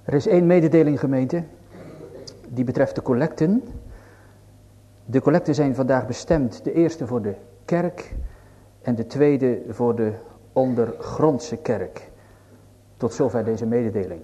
Er is één mededeling, gemeente, die betreft de collecten. De collecten zijn vandaag bestemd, de eerste voor de kerk en de tweede voor de ondergrondse kerk. Tot zover deze mededeling.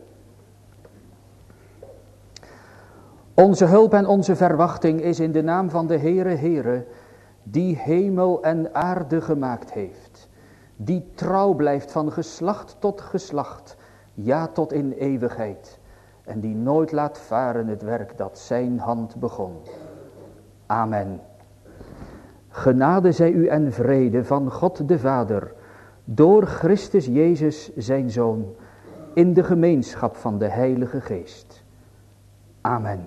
Onze hulp en onze verwachting is in de naam van de Heere, die hemel en aarde gemaakt heeft. Die trouw blijft van geslacht tot geslacht, ja tot in eeuwigheid. En die nooit laat varen het werk dat zijn hand begon. Amen. Genade zij u en vrede van God de Vader, door Christus Jezus zijn Zoon, in de gemeenschap van de Heilige Geest. Amen.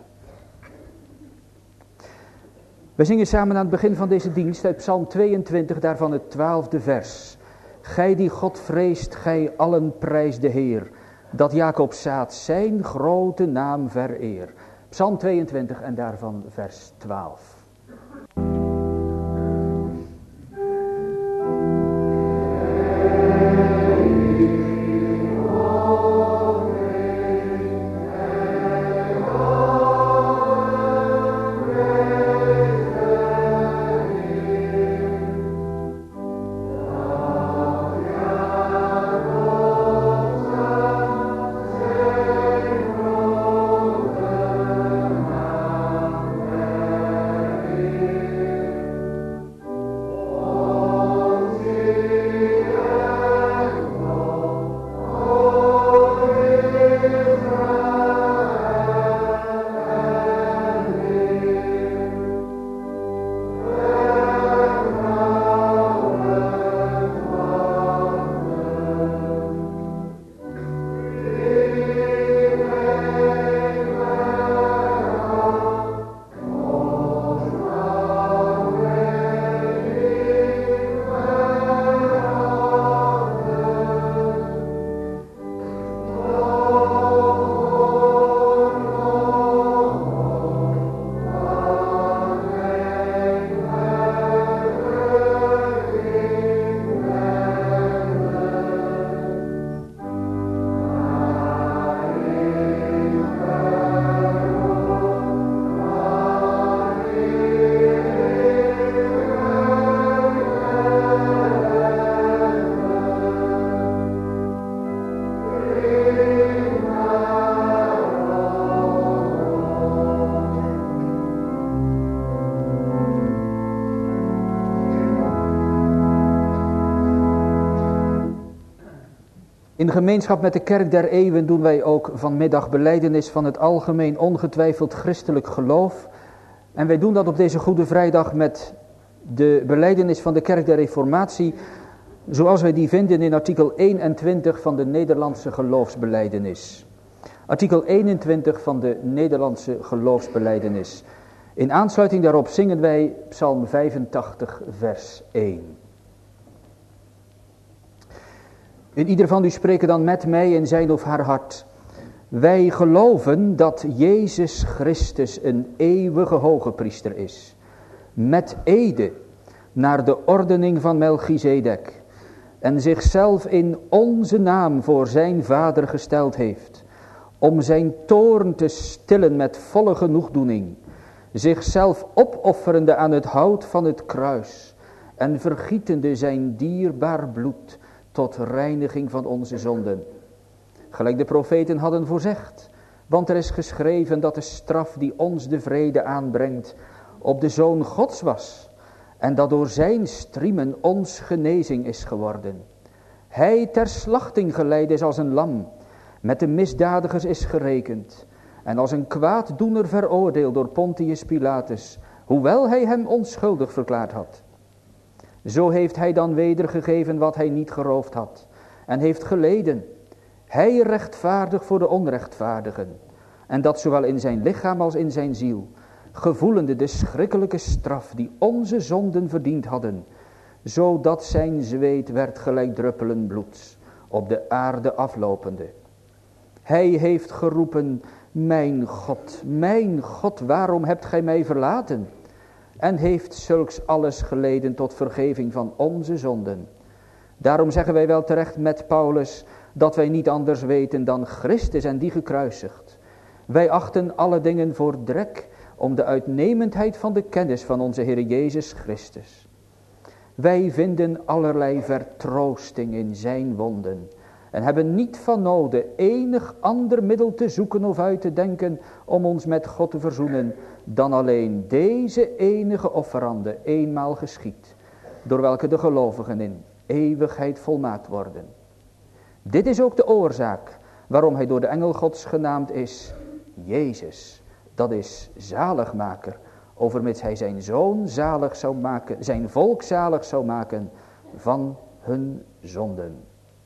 We zingen samen aan het begin van deze dienst uit Psalm 22, daarvan het 12e vers. Gij die God vreest, gij allen prijs de Heer, dat Jacob zaad zijn grote naam vereer. Psalm 22 en daarvan vers 12. In gemeenschap met de kerk der eeuwen doen wij ook vanmiddag belijdenis van het algemeen ongetwijfeld christelijk geloof. En wij doen dat op deze Goede Vrijdag met de belijdenis van de kerk der reformatie, zoals wij die vinden in artikel 21 van de Nederlandse geloofsbelijdenis. Artikel 21 van de Nederlandse geloofsbelijdenis. In aansluiting daarop zingen wij Psalm 85 vers 1. En ieder van u spreken dan met mij in zijn of haar hart. Wij geloven dat Jezus Christus een eeuwige hogepriester is. Met ede naar de ordening van Melchizedek. En zichzelf in onze naam voor zijn Vader gesteld heeft. Om zijn toorn te stillen met volle genoegdoening. Zichzelf opofferende aan het hout van het kruis. En vergietende zijn dierbaar bloed tot reiniging van onze zonden. Gelijk de profeten hadden voorzegd. Want er is geschreven dat de straf die ons de vrede aanbrengt op de Zoon Gods was. En dat door zijn striemen ons genezing is geworden. Hij ter slachting geleid is als een lam. Met de misdadigers is gerekend. En als een kwaaddoener veroordeeld door Pontius Pilatus. Hoewel hij hem onschuldig verklaard had. Zo heeft hij dan wedergegeven wat hij niet geroofd had. En heeft geleden. Hij rechtvaardig voor de onrechtvaardigen. En dat zowel in zijn lichaam als in zijn ziel. Gevoelende de schrikkelijke straf die onze zonden verdiend hadden. Zodat zijn zweet werd gelijk druppelen bloeds. Op de aarde aflopende. Hij heeft geroepen. Mijn God, waarom hebt gij mij verlaten? En heeft zulks alles geleden tot vergeving van onze zonden. Daarom zeggen wij wel terecht met Paulus, dat wij niet anders weten dan Christus en die gekruisigd. Wij achten alle dingen voor drek, om de uitnemendheid van de kennis van onze Heer Jezus Christus. Wij vinden allerlei vertroosting in zijn wonden, en hebben niet van noden enig ander middel te zoeken of uit te denken om ons met God te verzoenen, dan alleen deze enige offerande eenmaal geschied, door welke de gelovigen in eeuwigheid volmaakt worden. Dit is ook de oorzaak waarom hij door de engel Gods genaamd is Jezus, dat is zaligmaker, overmits hij zijn zoon zalig zou maken, zijn volk zalig zou maken van hun zonden.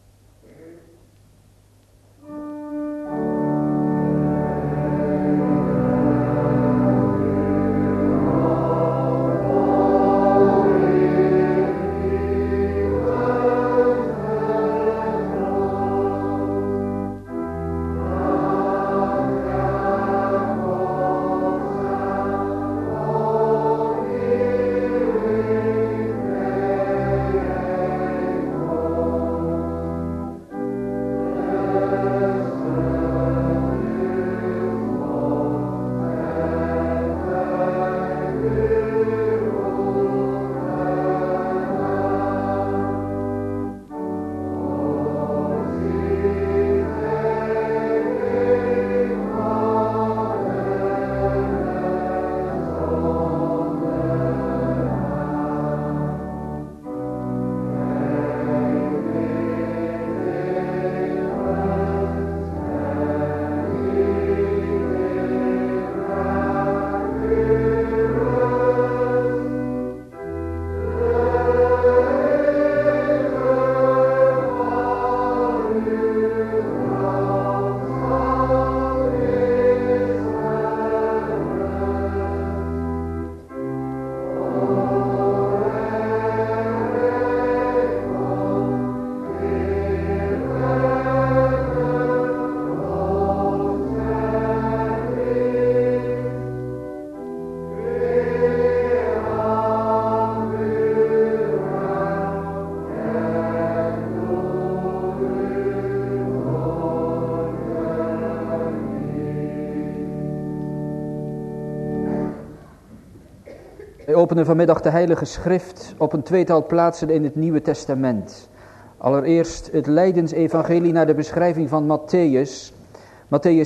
Wij openen vanmiddag de Heilige Schrift op een tweetal plaatsen in het Nieuwe Testament. Allereerst het Lijdensevangelie naar de beschrijving van Matthäus. Matthäus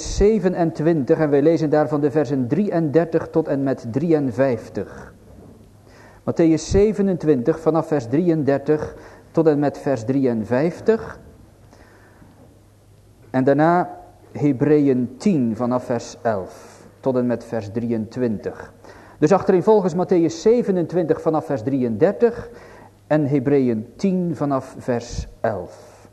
27 en wij lezen daarvan de versen 33 tot en met 53. Matthäus 27 vanaf vers 33 tot en met vers 53. En daarna Hebreeën 10 vanaf vers 11 tot en met vers 23. Dus achtereenvolgens Matthäus 27 vanaf vers 33 en Hebreeën 10 vanaf vers 11.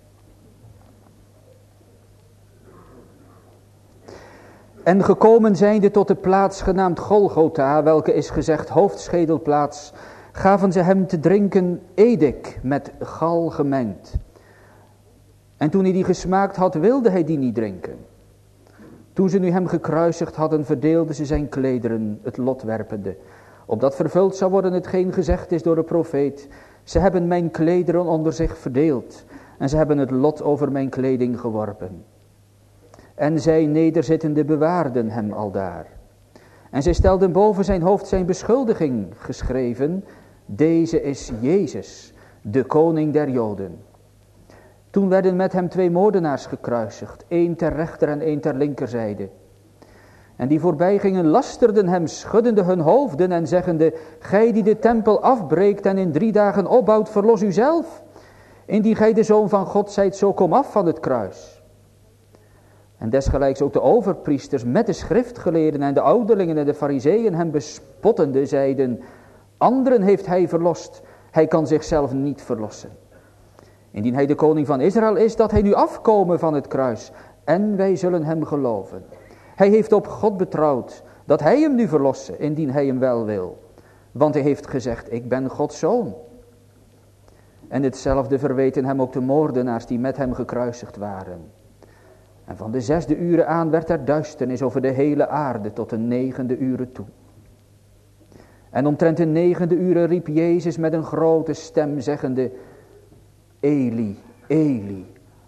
En gekomen zijnde tot de plaats genaamd Golgotha, welke is gezegd hoofdschedelplaats, gaven ze hem te drinken edik met gal gemengd. En toen hij die gesmaakt had, wilde hij die niet drinken. Toen ze nu hem gekruisigd hadden, verdeelden ze zijn klederen, het lot werpende. Opdat vervuld zou worden hetgeen gezegd is door de profeet. Ze hebben mijn klederen onder zich verdeeld. En ze hebben het lot over mijn kleding geworpen. En zij nederzittende bewaarden hem aldaar. En zij stelden boven zijn hoofd zijn beschuldiging geschreven. Deze is Jezus, de koning der Joden. Toen werden met hem 2 moordenaars gekruisigd, 1 ter rechter en 1 ter linkerzijde. En die voorbij gingen lasterden hem, schuddende hun hoofden en zeggende, gij die de tempel afbreekt en in 3 dagen opbouwt, verlos uzelf. Indien gij de Zoon van God zijt, zo kom af van het kruis. En desgelijks ook de overpriesters met de schriftgeleerden en de ouderlingen en de farizeeën hem bespottende zeiden, anderen heeft hij verlost, hij kan zichzelf niet verlossen. Indien hij de koning van Israël is, dat hij nu afkomen van het kruis. En wij zullen hem geloven. Hij heeft op God betrouwd, dat hij hem nu verlosse, indien hij hem wel wil. Want hij heeft gezegd, ik ben Gods zoon. En hetzelfde verweten hem ook de moordenaars die met hem gekruisigd waren. En van de 6e uren aan werd er duisternis over de hele aarde tot de 9e uren toe. En omtrent de 9e uren riep Jezus met een grote stem zeggende, Eli, Eli,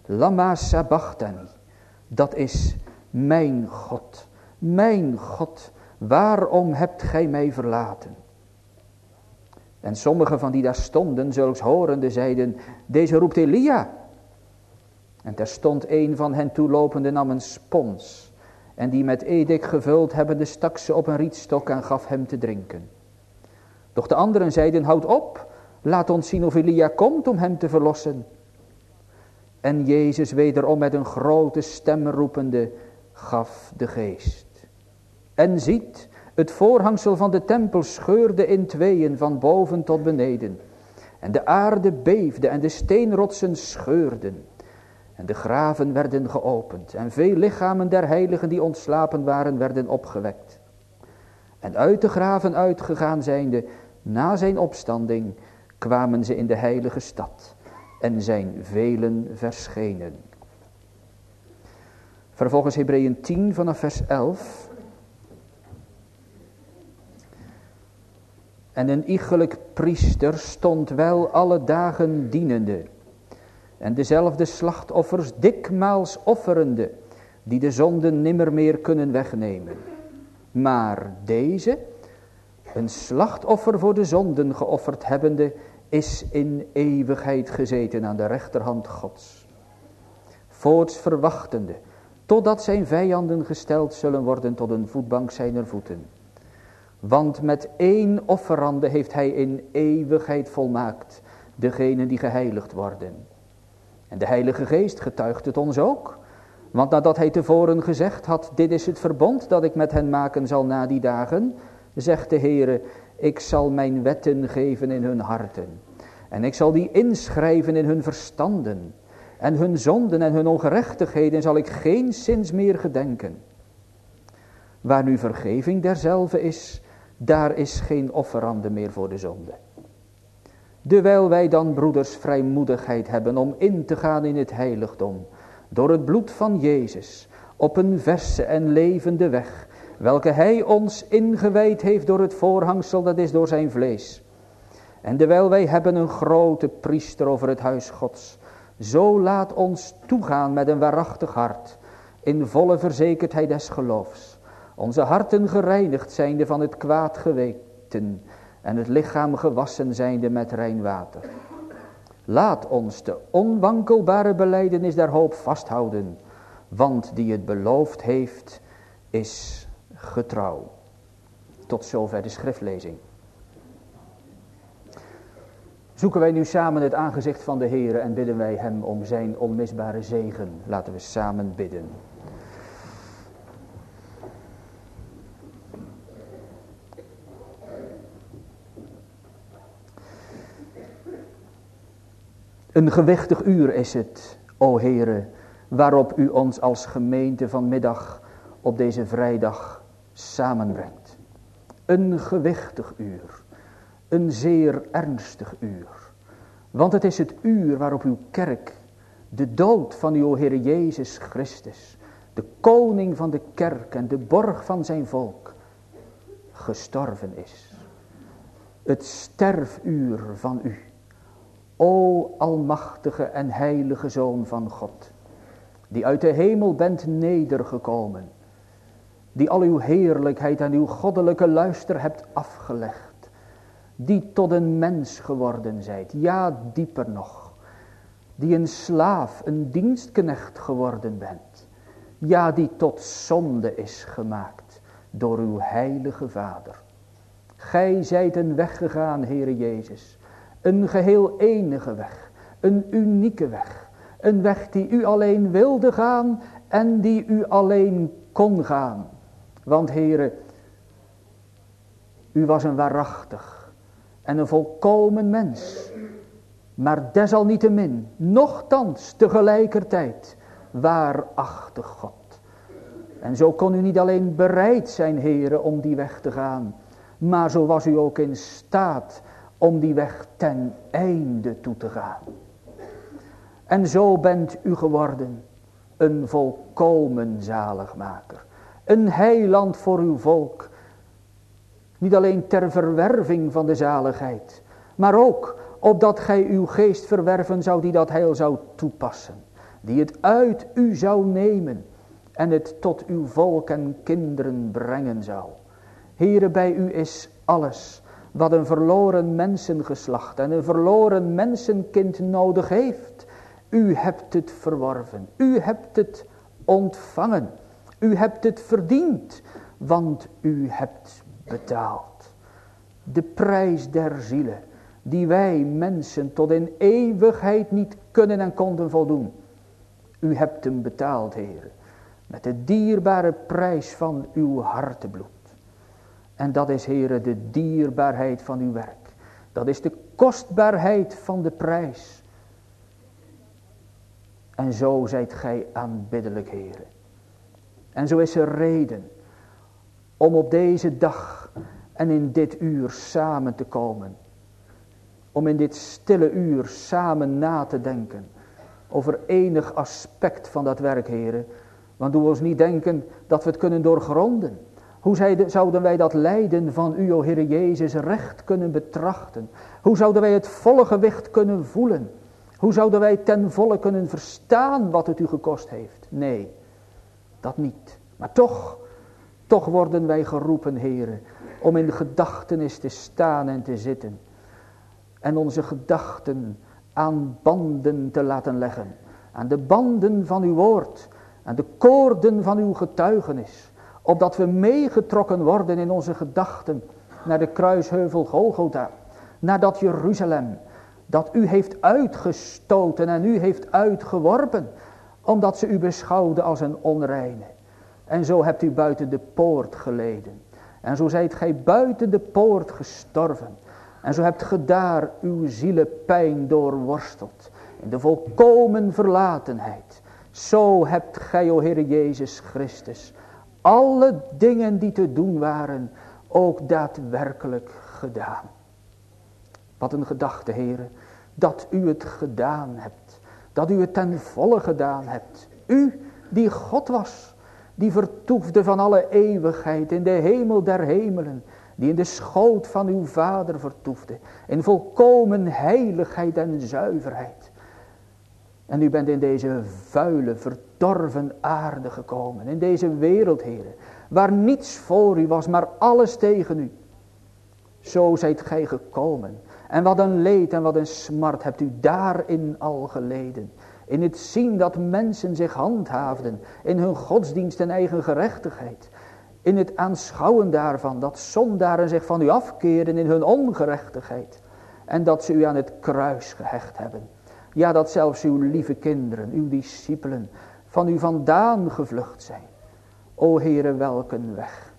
Lama sabachthani. Dat is mijn God, waarom hebt gij mij verlaten? En sommigen van die daar stonden, zulks horende, zeiden, deze roept Elia. En terstond een van hen toelopende nam een spons, en die met edik gevuld hebbende stak ze op een rietstok en gaf hem te drinken. Doch de anderen zeiden, houd op, laat ons zien of Elia komt om hem te verlossen. En Jezus wederom met een grote stem roepende, gaf de geest. En ziet, het voorhangsel van de tempel scheurde in tweeën van boven tot beneden. En de aarde beefde en de steenrotsen scheurden. En de graven werden geopend en veel lichamen der heiligen die ontslapen waren, werden opgewekt. En uit de graven uitgegaan zijnde, na zijn opstanding, kwamen ze in de heilige stad en zijn velen verschenen. Vervolgens Hebreeën 10 vanaf vers 11. En een iegelijk priester stond wel alle dagen dienende, en dezelfde slachtoffers dikmaals offerende, die de zonden nimmer meer kunnen wegnemen. Maar deze, een slachtoffer voor de zonden geofferd hebbende, is in eeuwigheid gezeten aan de rechterhand Gods. Voorts verwachtende, totdat zijn vijanden gesteld zullen worden tot een voetbank zijner voeten. Want met één offerande heeft hij in eeuwigheid volmaakt degenen die geheiligd worden. En de Heilige Geest getuigt het ons ook. Want nadat hij tevoren gezegd had, dit is het verbond dat ik met hen maken zal na die dagen, zegt de Heere, ik zal mijn wetten geven in hun harten. En ik zal die inschrijven in hun verstanden. En hun zonden en hun ongerechtigheden zal ik geenszins meer gedenken. Waar nu vergeving derzelve is, daar is geen offerande meer voor de zonde. Dewijl wij dan, broeders, vrijmoedigheid hebben om in te gaan in het heiligdom, door het bloed van Jezus, op een verse en levende weg, welke hij ons ingewijd heeft door het voorhangsel, dat is door zijn vlees. En dewijl wij hebben een grote priester over het huis Gods, zo laat ons toegaan met een waarachtig hart, in volle verzekerdheid des geloofs, onze harten gereinigd zijnde van het kwaad geweten en het lichaam gewassen zijnde met rein water. Laat ons de onwankelbare belijdenis der hoop vasthouden, want die het beloofd heeft, is getrouw. Tot zover de schriftlezing. Zoeken wij nu samen het aangezicht van de Heere en bidden wij hem om zijn onmisbare zegen. Laten we samen bidden. Een gewichtig uur is het, o Heere, waarop u ons als gemeente vanmiddag op deze vrijdag samenbrengt. Een gewichtig uur, een zeer ernstig uur. Want het is het uur waarop uw kerk, de dood van uw Heer Jezus Christus, de koning van de kerk en de borg van zijn volk, gestorven is. Het sterfuur van u. O almachtige en heilige Zoon van God, die uit de hemel bent nedergekomen, die al uw heerlijkheid en uw goddelijke luister hebt afgelegd, die tot een mens geworden zijt, ja dieper nog, die een slaaf, een dienstknecht geworden bent, ja die tot zonde is gemaakt door uw heilige Vader. Gij zijt een weg gegaan, Heere Jezus, een geheel enige weg, een unieke weg. Een weg die u alleen wilde gaan en die u alleen kon gaan. Want Heere, u was een waarachtig en een volkomen mens. Maar desalniettemin, nochtans tegelijkertijd, waarachtig God. En zo kon u niet alleen bereid zijn, Heere, om die weg te gaan. Maar zo was u ook in staat om die weg ten einde toe te gaan. En zo bent u geworden een volkomen zaligmaker. Een heiland voor uw volk. Niet alleen ter verwerving van de zaligheid, maar ook opdat gij uw geest verwerven zou die dat heil zou toepassen. die het uit u zou nemen en het tot uw volk en kinderen brengen zou. Heere, bij u is alles wat een verloren mensengeslacht en een verloren mensenkind nodig heeft. U hebt het verworven, u hebt het ontvangen, u hebt het verdiend, want u hebt betaald. De prijs der zielen, die wij mensen tot in eeuwigheid niet kunnen en konden voldoen. U hebt hem betaald, Heer, met de dierbare prijs van uw hartebloed. En dat is, Heere, de dierbaarheid van uw werk. Dat is de kostbaarheid van de prijs. En zo zijt gij aanbiddelijk, Heere. En zo is er reden om op deze dag en in dit uur samen te komen. Om in dit stille uur samen na te denken over enig aspect van dat werk, Heere. Want doe ons niet denken dat we het kunnen doorgronden. Hoe zouden wij dat lijden van u, o Heere Jezus, recht kunnen betrachten? Hoe zouden wij het volle gewicht kunnen voelen? Hoe zouden wij ten volle kunnen verstaan wat het u gekost heeft? Nee, dat niet. Maar toch worden wij geroepen, Heere, om in de gedachtenis te staan en te zitten. En onze gedachten aan banden te laten leggen. Aan de banden van uw woord. Aan de koorden van uw getuigenis. Opdat we meegetrokken worden in onze gedachten naar de kruisheuvel Golgotha. Naar dat Jeruzalem dat u heeft uitgestoten en u heeft uitgeworpen. Omdat ze u beschouwden als een onreine. En zo hebt u buiten de poort geleden. En zo zijt gij buiten de poort gestorven. En zo hebt ge daar uw zielepijn doorworsteld. In de volkomen verlatenheid. Zo hebt gij, o Heere Jezus Christus, alle dingen die te doen waren, ook daadwerkelijk gedaan. Wat een gedachte, Heere, dat u het gedaan hebt. Dat u het ten volle gedaan hebt. U die God was, die vertoefde van alle eeuwigheid in de hemel der hemelen. Die in de schoot van uw Vader vertoefde. In volkomen heiligheid en zuiverheid. En u bent in deze vuile, verdorven aarde gekomen. In deze wereld, Heere. Waar niets voor u was, maar alles tegen u. Zo zijt gij gekomen. En wat een leed en wat een smart hebt u daarin al geleden. In het zien dat mensen zich handhaafden. In hun godsdienst en eigen gerechtigheid. In het aanschouwen daarvan dat zondaren zich van u afkeren in hun ongerechtigheid. En dat ze u aan het kruis gehecht hebben. Ja, dat zelfs uw lieve kinderen, uw discipelen, van u vandaan gevlucht zijn. O Heere, welk een weg.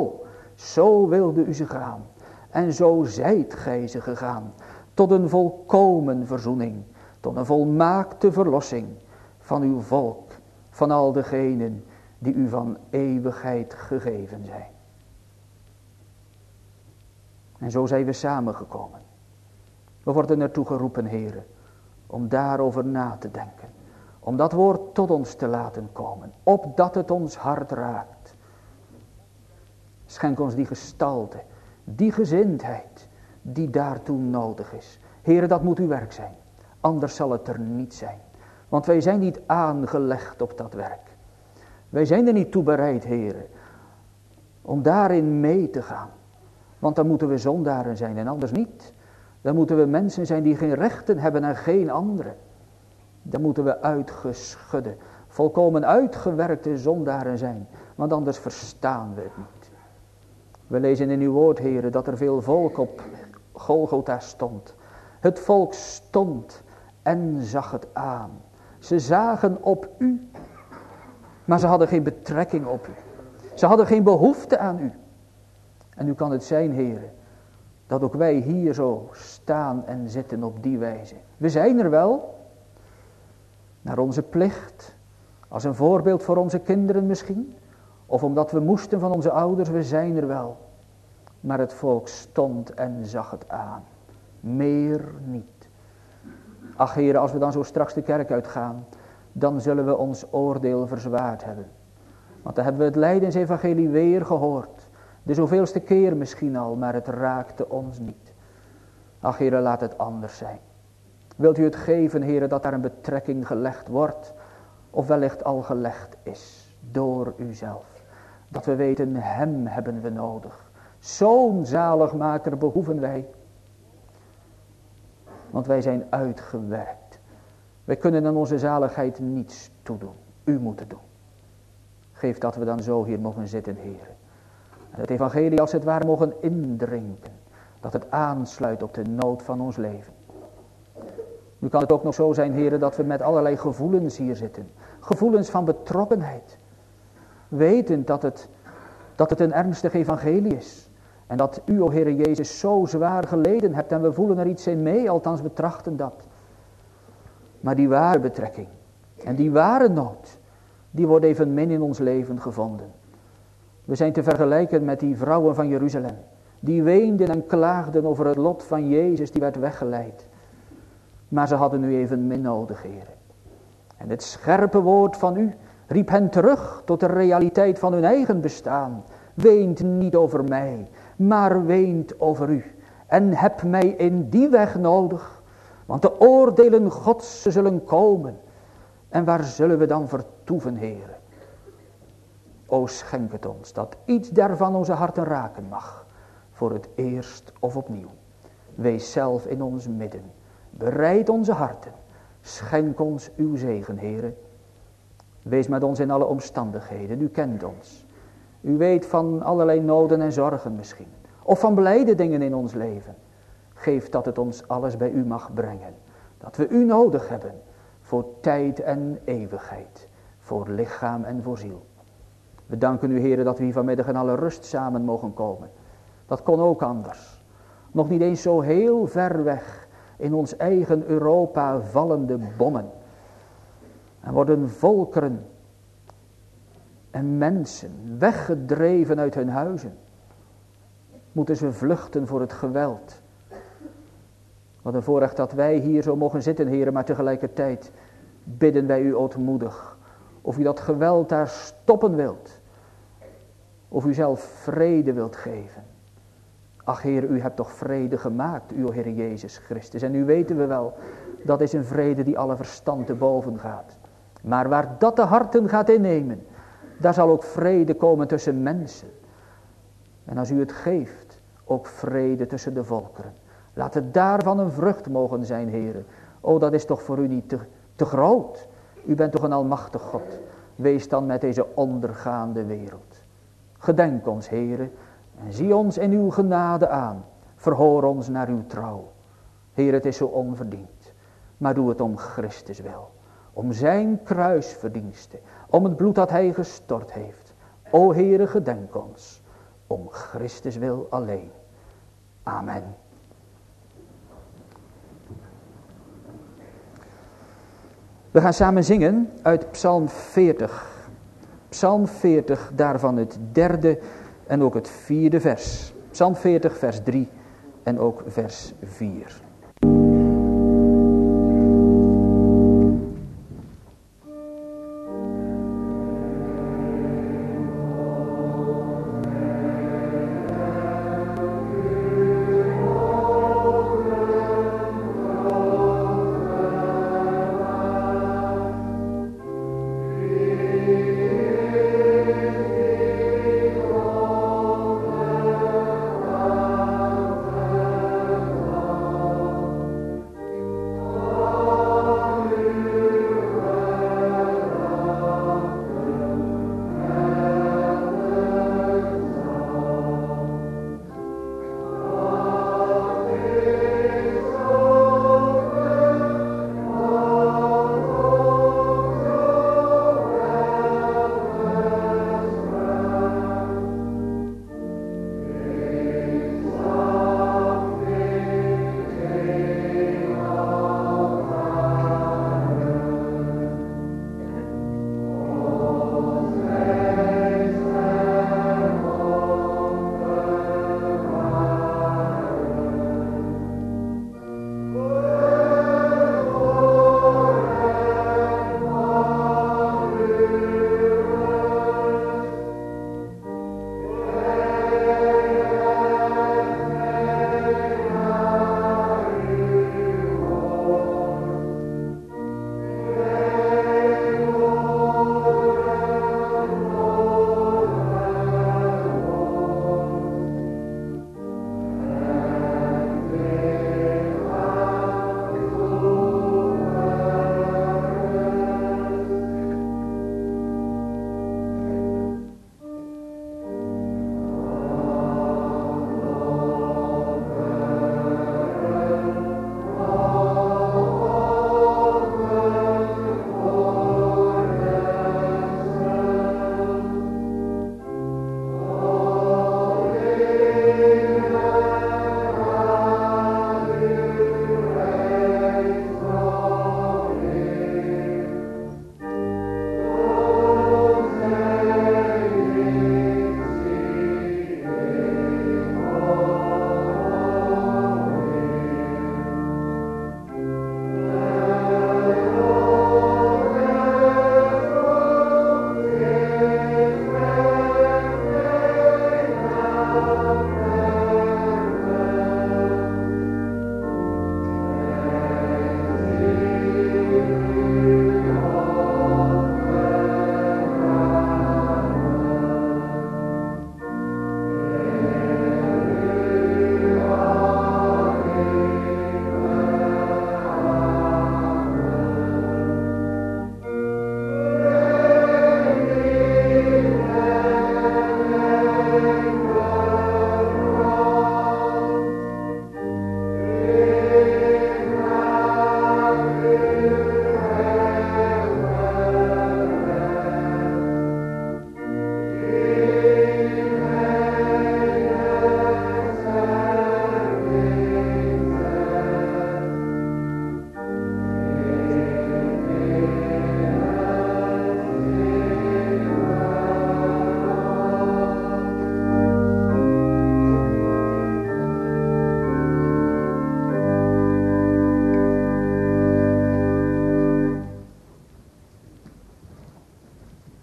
Zo wilde u ze gaan. En zo zijt gij ze gegaan. Tot een volkomen verzoening. Tot een volmaakte verlossing van uw volk. Van al degenen die u van eeuwigheid gegeven zijn. En zo zijn we samengekomen. We worden ertoe geroepen, Heere, om daarover na te denken. Om dat woord tot ons te laten komen, opdat het ons hart raakt. Schenk ons die gestalte, die gezindheid, die daartoe nodig is. Heere, dat moet uw werk zijn, anders zal het er niet zijn. Want wij zijn niet aangelegd op dat werk. Wij zijn er niet toe bereid, Heere, om daarin mee te gaan. Want dan moeten we zondaren zijn en anders niet. Dan moeten we mensen zijn die geen rechten hebben en geen anderen. Dan moeten we uitgeschudde, volkomen uitgewerkte zondaren zijn. Want anders verstaan we het niet. We lezen in uw woord, Heere, dat er veel volk op Golgotha stond. Het volk stond en zag het aan. Ze zagen op u. Maar ze hadden geen betrekking op u. Ze hadden geen behoefte aan u. En nu kan het zijn, Heere, dat ook wij hier zo staan en zitten op die wijze. We zijn er wel. Naar onze plicht. Als een voorbeeld voor onze kinderen misschien. Of omdat we moesten van onze ouders. We zijn er wel. Maar het volk stond en zag het aan. Meer niet. Ach, Heere, als we dan zo straks de kerk uitgaan. Dan zullen we ons oordeel verzwaard hebben. Want dan hebben we het lijdensevangelie weer gehoord. De zoveelste keer misschien al, maar het raakte ons niet. Ach, Heere, laat het anders zijn. Wilt u het geven, Heere, dat daar een betrekking gelegd wordt of wellicht al gelegd is door uzelf. Dat we weten, hem hebben we nodig. Zo'n zaligmaker behoeven wij. Want wij zijn uitgewerkt. Wij kunnen aan onze zaligheid niets toedoen. U moet het doen. Geef dat we dan zo hier mogen zitten, Heer. En het evangelie als het ware mogen indrinken. Dat het aansluit op de nood van ons leven. Nu kan het ook nog zo zijn, Heer, dat we met allerlei gevoelens hier zitten. Gevoelens van betrokkenheid. Wetend dat het een ernstig evangelie is. En dat u, o Heere Jezus, zo zwaar geleden hebt. En we voelen er iets in mee, althans we trachten dat. Maar die ware betrekking en die ware nood, die wordt evenmin in ons leven gevonden. We zijn te vergelijken met die vrouwen van Jeruzalem. Die weenden en klaagden over het lot van Jezus die werd weggeleid. Maar ze hadden u evenmin nodig, Heere. En het scherpe woord van u riep hen terug tot de realiteit van hun eigen bestaan. Weent niet over mij, maar weent over u. En heb mij in die weg nodig. Want de oordelen Gods zullen komen. En waar zullen we dan vertoeven, Heere? O, schenk het ons, dat iets daarvan onze harten raken mag. Voor het eerst of opnieuw. Wees zelf in ons midden. Bereid onze harten. Schenk ons uw zegen, Heere. Wees met ons in alle omstandigheden. U kent ons. U weet van allerlei noden en zorgen misschien. Of van blijde dingen in ons leven. Geef dat het ons alles bij u mag brengen. Dat we u nodig hebben. Voor tijd en eeuwigheid. Voor lichaam en voor ziel. We danken u, Heere, dat we hier vanmiddag in alle rust samen mogen komen. Dat kon ook anders. Nog niet eens zo heel ver weg. In ons eigen Europa vallende bommen. En worden volkeren en mensen weggedreven uit hun huizen. Moeten ze vluchten voor het geweld. Wat een voorrecht dat wij hier zo mogen zitten, Heere, maar tegelijkertijd bidden wij u ootmoedig. Of u dat geweld daar stoppen wilt. Of u zelf vrede wilt geven. Ach, Heer, u hebt toch vrede gemaakt, uw Heer Jezus Christus. En nu weten we wel, dat is een vrede die alle verstand te boven gaat. Maar waar dat de harten gaat innemen, daar zal ook vrede komen tussen mensen. En als u het geeft, ook vrede tussen de volkeren. Laat het daarvan een vrucht mogen zijn, Heer. O, dat is toch voor u niet te groot. U bent toch een almachtig God. Wees dan met deze ondergaande wereld. Gedenk ons, Heer. En zie ons in uw genade aan. Verhoor ons naar uw trouw. Heer, het is zo onverdiend. Maar doe het om Christus wil. Om zijn kruisverdienste. Om het bloed dat hij gestort heeft. O Heere, gedenk ons. Om Christus wil alleen. Amen. We gaan samen zingen uit Psalm 40. Psalm 40, daarvan het 3e en ook het 4e vers. Psalm 40, vers 3 en ook vers 4.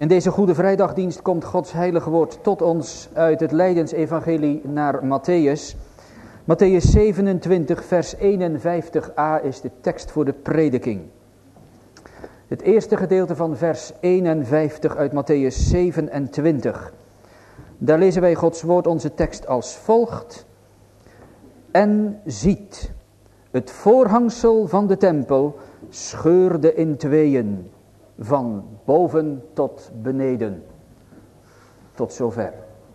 In deze Goede Vrijdagdienst komt Gods heilige woord tot ons uit het Lijdensevangelie naar Matthäus. Matthäus 27 vers 51a is de tekst voor de prediking. Het eerste gedeelte van vers 51 uit Matthäus 27. Daar lezen wij Gods woord onze tekst als volgt. En ziet, het voorhangsel van de tempel scheurde in tweeën, van boven tot beneden. Tot zover.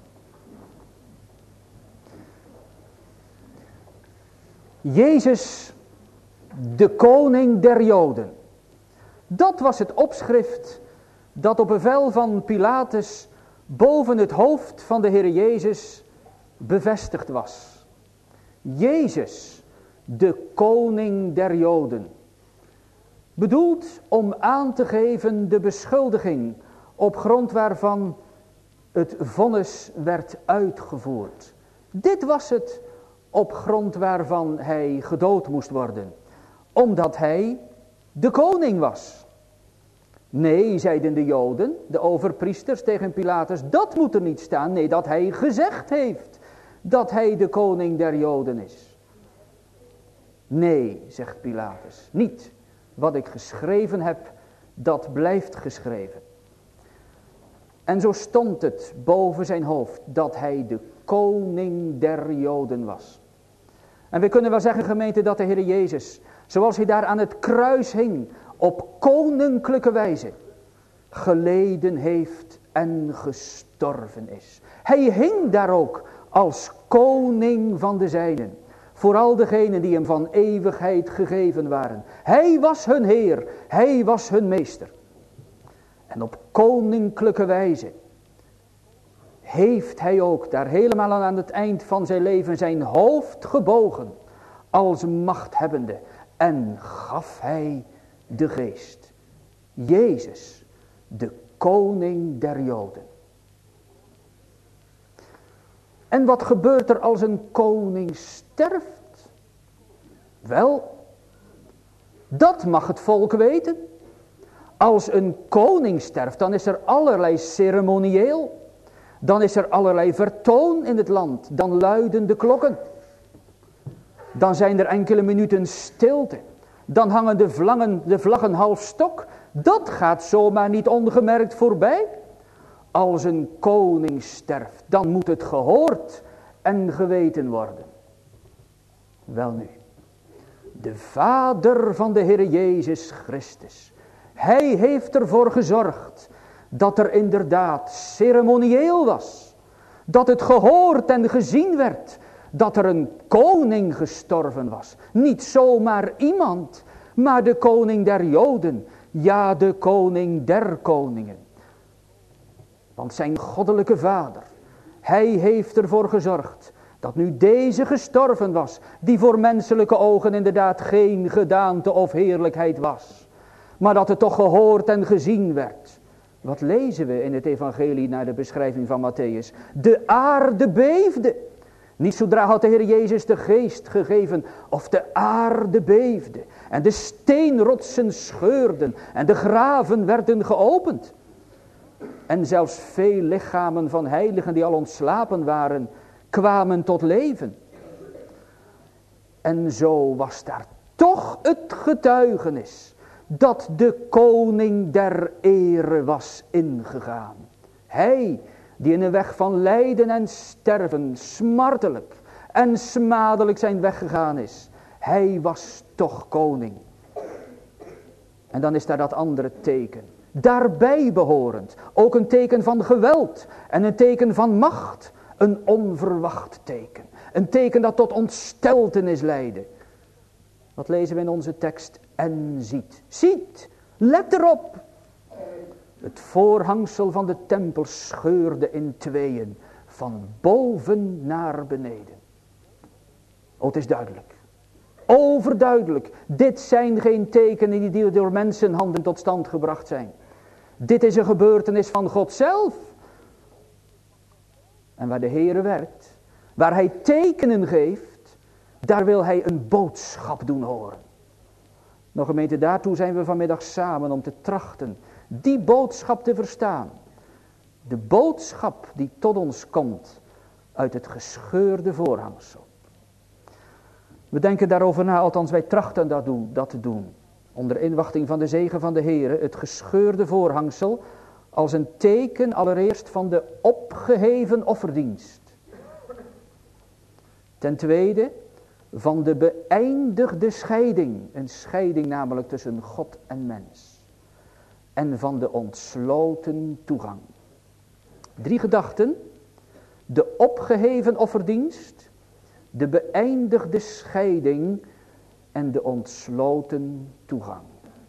Jezus, de koning der Joden. Dat was het opschrift dat op bevel van Pilatus boven het hoofd van de Heer Jezus bevestigd was. Jezus, de koning der Joden. Bedoeld om aan te geven de beschuldiging op grond waarvan het vonnis werd uitgevoerd. Dit was het op grond waarvan hij gedood moest worden. Omdat hij de koning was. Nee, zeiden de Joden, de overpriesters tegen Pilatus, dat moet er niet staan. Nee, dat hij gezegd heeft dat hij de koning der Joden is. Nee, zegt Pilatus, niet. Wat ik geschreven heb, dat blijft geschreven. En zo stond het boven zijn hoofd dat hij de koning der Joden was. En we kunnen wel zeggen, gemeente, dat de Heer Jezus, zoals hij daar aan het kruis hing, op koninklijke wijze geleden heeft en gestorven is. Hij hing daar ook als koning van de zijnen. Vooral degenen die hem van eeuwigheid gegeven waren. Hij was hun Heer, hij was hun meester. En op koninklijke wijze heeft hij ook daar helemaal aan het eind van zijn leven zijn hoofd gebogen als machthebbende. En gaf hij de geest. Jezus, de koning der Joden. En wat gebeurt er als een koning sterft? Wel, dat mag het volk weten. Als een koning sterft, dan is er allerlei ceremonieel. Dan is er allerlei vertoon in het land. Dan luiden de klokken. Dan zijn er enkele minuten stilte. Dan hangen de vlaggen half stok. Dat gaat zomaar niet ongemerkt voorbij. Als een koning sterft, dan moet het gehoord en geweten worden. Welnu, de Vader van de Heer Jezus Christus, hij heeft ervoor gezorgd dat er inderdaad ceremonieel was. Dat het gehoord en gezien werd dat er een koning gestorven was. Niet zomaar iemand, maar de koning der Joden. Ja, de koning der koningen. Want zijn goddelijke vader, hij heeft ervoor gezorgd dat nu deze gestorven was, die voor menselijke ogen inderdaad geen gedaante of heerlijkheid was. Maar dat het toch gehoord en gezien werd. Wat lezen we in het evangelie naar de beschrijving van Matthäus? De aarde beefde. Niet zodra had de Heer Jezus de geest gegeven of de aarde beefde. En de steenrotsen scheurden en de graven werden geopend. En zelfs veel lichamen van heiligen die al ontslapen waren, kwamen tot leven. En zo was daar toch het getuigenis dat de koning der ere was ingegaan. Hij die in een weg van lijden en sterven smartelijk en smadelijk zijn weggegaan is. Hij was toch koning. En dan is daar dat andere teken. Daarbij behorend. Ook een teken van geweld en een teken van macht. Een onverwacht teken. Een teken dat tot ontsteltenis leidde. Wat lezen we in onze tekst? En ziet. Ziet. Let erop. Het voorhangsel van de tempel scheurde in tweeën. Van boven naar beneden. Oh, het is duidelijk. Overduidelijk. Dit zijn geen tekenen die door mensenhanden tot stand gebracht zijn. Dit is een gebeurtenis van God zelf. En waar de Heere werkt, waar hij tekenen geeft, daar wil hij een boodschap doen horen. Nou gemeente, daartoe zijn we vanmiddag samen om te trachten die boodschap te verstaan. De boodschap die tot ons komt uit het gescheurde voorhangsel. We denken daarover na, althans wij trachten dat te doen. Onder inwachting van de zegen van de Heere, het gescheurde voorhangsel als een teken allereerst van de opgeheven offerdienst. Ten tweede van de beëindigde scheiding, een scheiding namelijk tussen God en mens. En van de ontsloten toegang. 3 gedachten, de opgeheven offerdienst, de beëindigde scheiding en de ontsloten toegang.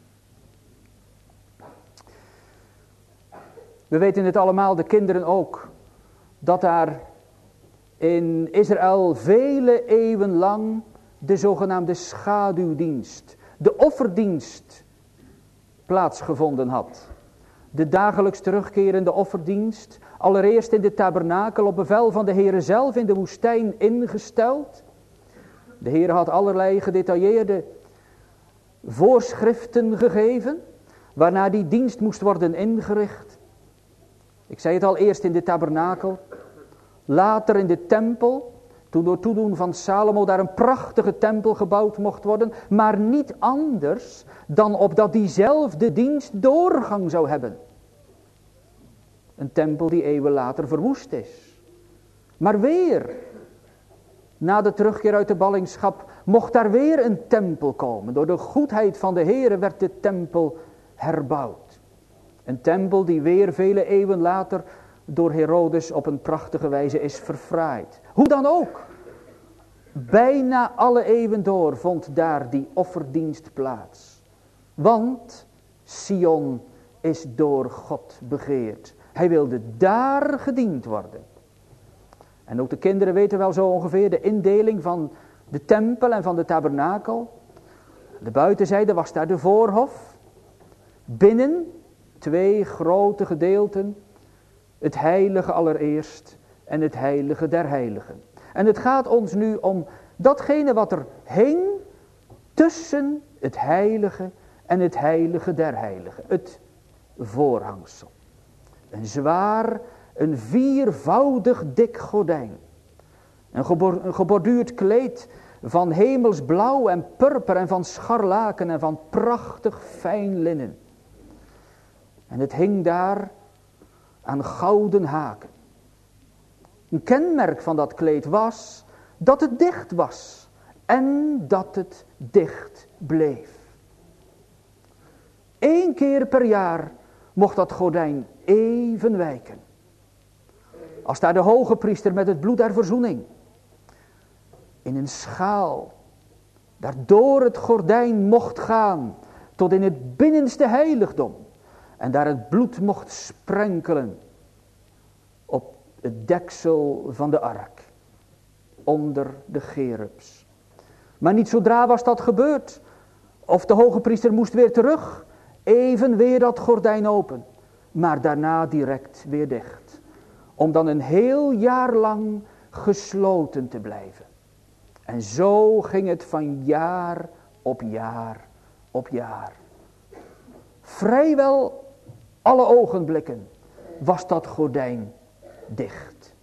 We weten het allemaal, de kinderen ook, dat daar in Israël vele eeuwen lang de zogenaamde schaduwdienst, de offerdienst, plaatsgevonden had. De dagelijks terugkerende offerdienst, allereerst in de tabernakel op bevel van de Heere zelf in de woestijn ingesteld. De Heere had allerlei gedetailleerde voorschriften gegeven, waarna die dienst moest worden ingericht. Ik zei het al, eerst in de tabernakel, later in de tempel, toen door toedoen van Salomo daar een prachtige tempel gebouwd mocht worden, maar niet anders dan opdat diezelfde dienst doorgang zou hebben. Een tempel die eeuwen later verwoest is. Maar weer, na de terugkeer uit de ballingschap, mocht daar weer een tempel komen. Door de goedheid van de Heere werd de tempel herbouwd. Een tempel die weer vele eeuwen later door Herodes op een prachtige wijze is verfraaid. Hoe dan ook, bijna alle eeuwen door vond daar die offerdienst plaats. Want Sion is door God begeerd. Hij wilde daar gediend worden. En ook de kinderen weten wel zo ongeveer de indeling van de tempel en van de tabernakel. De buitenzijde was daar de voorhof. Binnen 2 grote gedeelten. Het heilige allereerst en het heilige der heiligen. En het gaat ons nu om datgene wat er hing tussen het heilige en het heilige der heiligen. Het voorhangsel. Een zwaar, een 4voudig dik gordijn. Een geborduurd kleed van hemelsblauw en purper en van scharlaken en van prachtig fijn linnen. En het hing daar aan gouden haken. Een kenmerk van dat kleed was dat het dicht was en dat het dicht bleef. 1 keer per jaar mocht dat gordijn even wijken. Als daar de hoge priester met het bloed der verzoening in een schaal daar door het gordijn mocht gaan tot in het binnenste heiligdom en daar het bloed mocht sprenkelen op het deksel van de ark onder de cherubs. Maar niet zodra was dat gebeurd of de hoge priester moest weer terug, even weer dat gordijn open, maar daarna direct weer dicht. Om dan een heel jaar lang gesloten te blijven. En zo ging het van jaar op jaar op jaar. Vrijwel alle ogenblikken was dat gordijn dicht.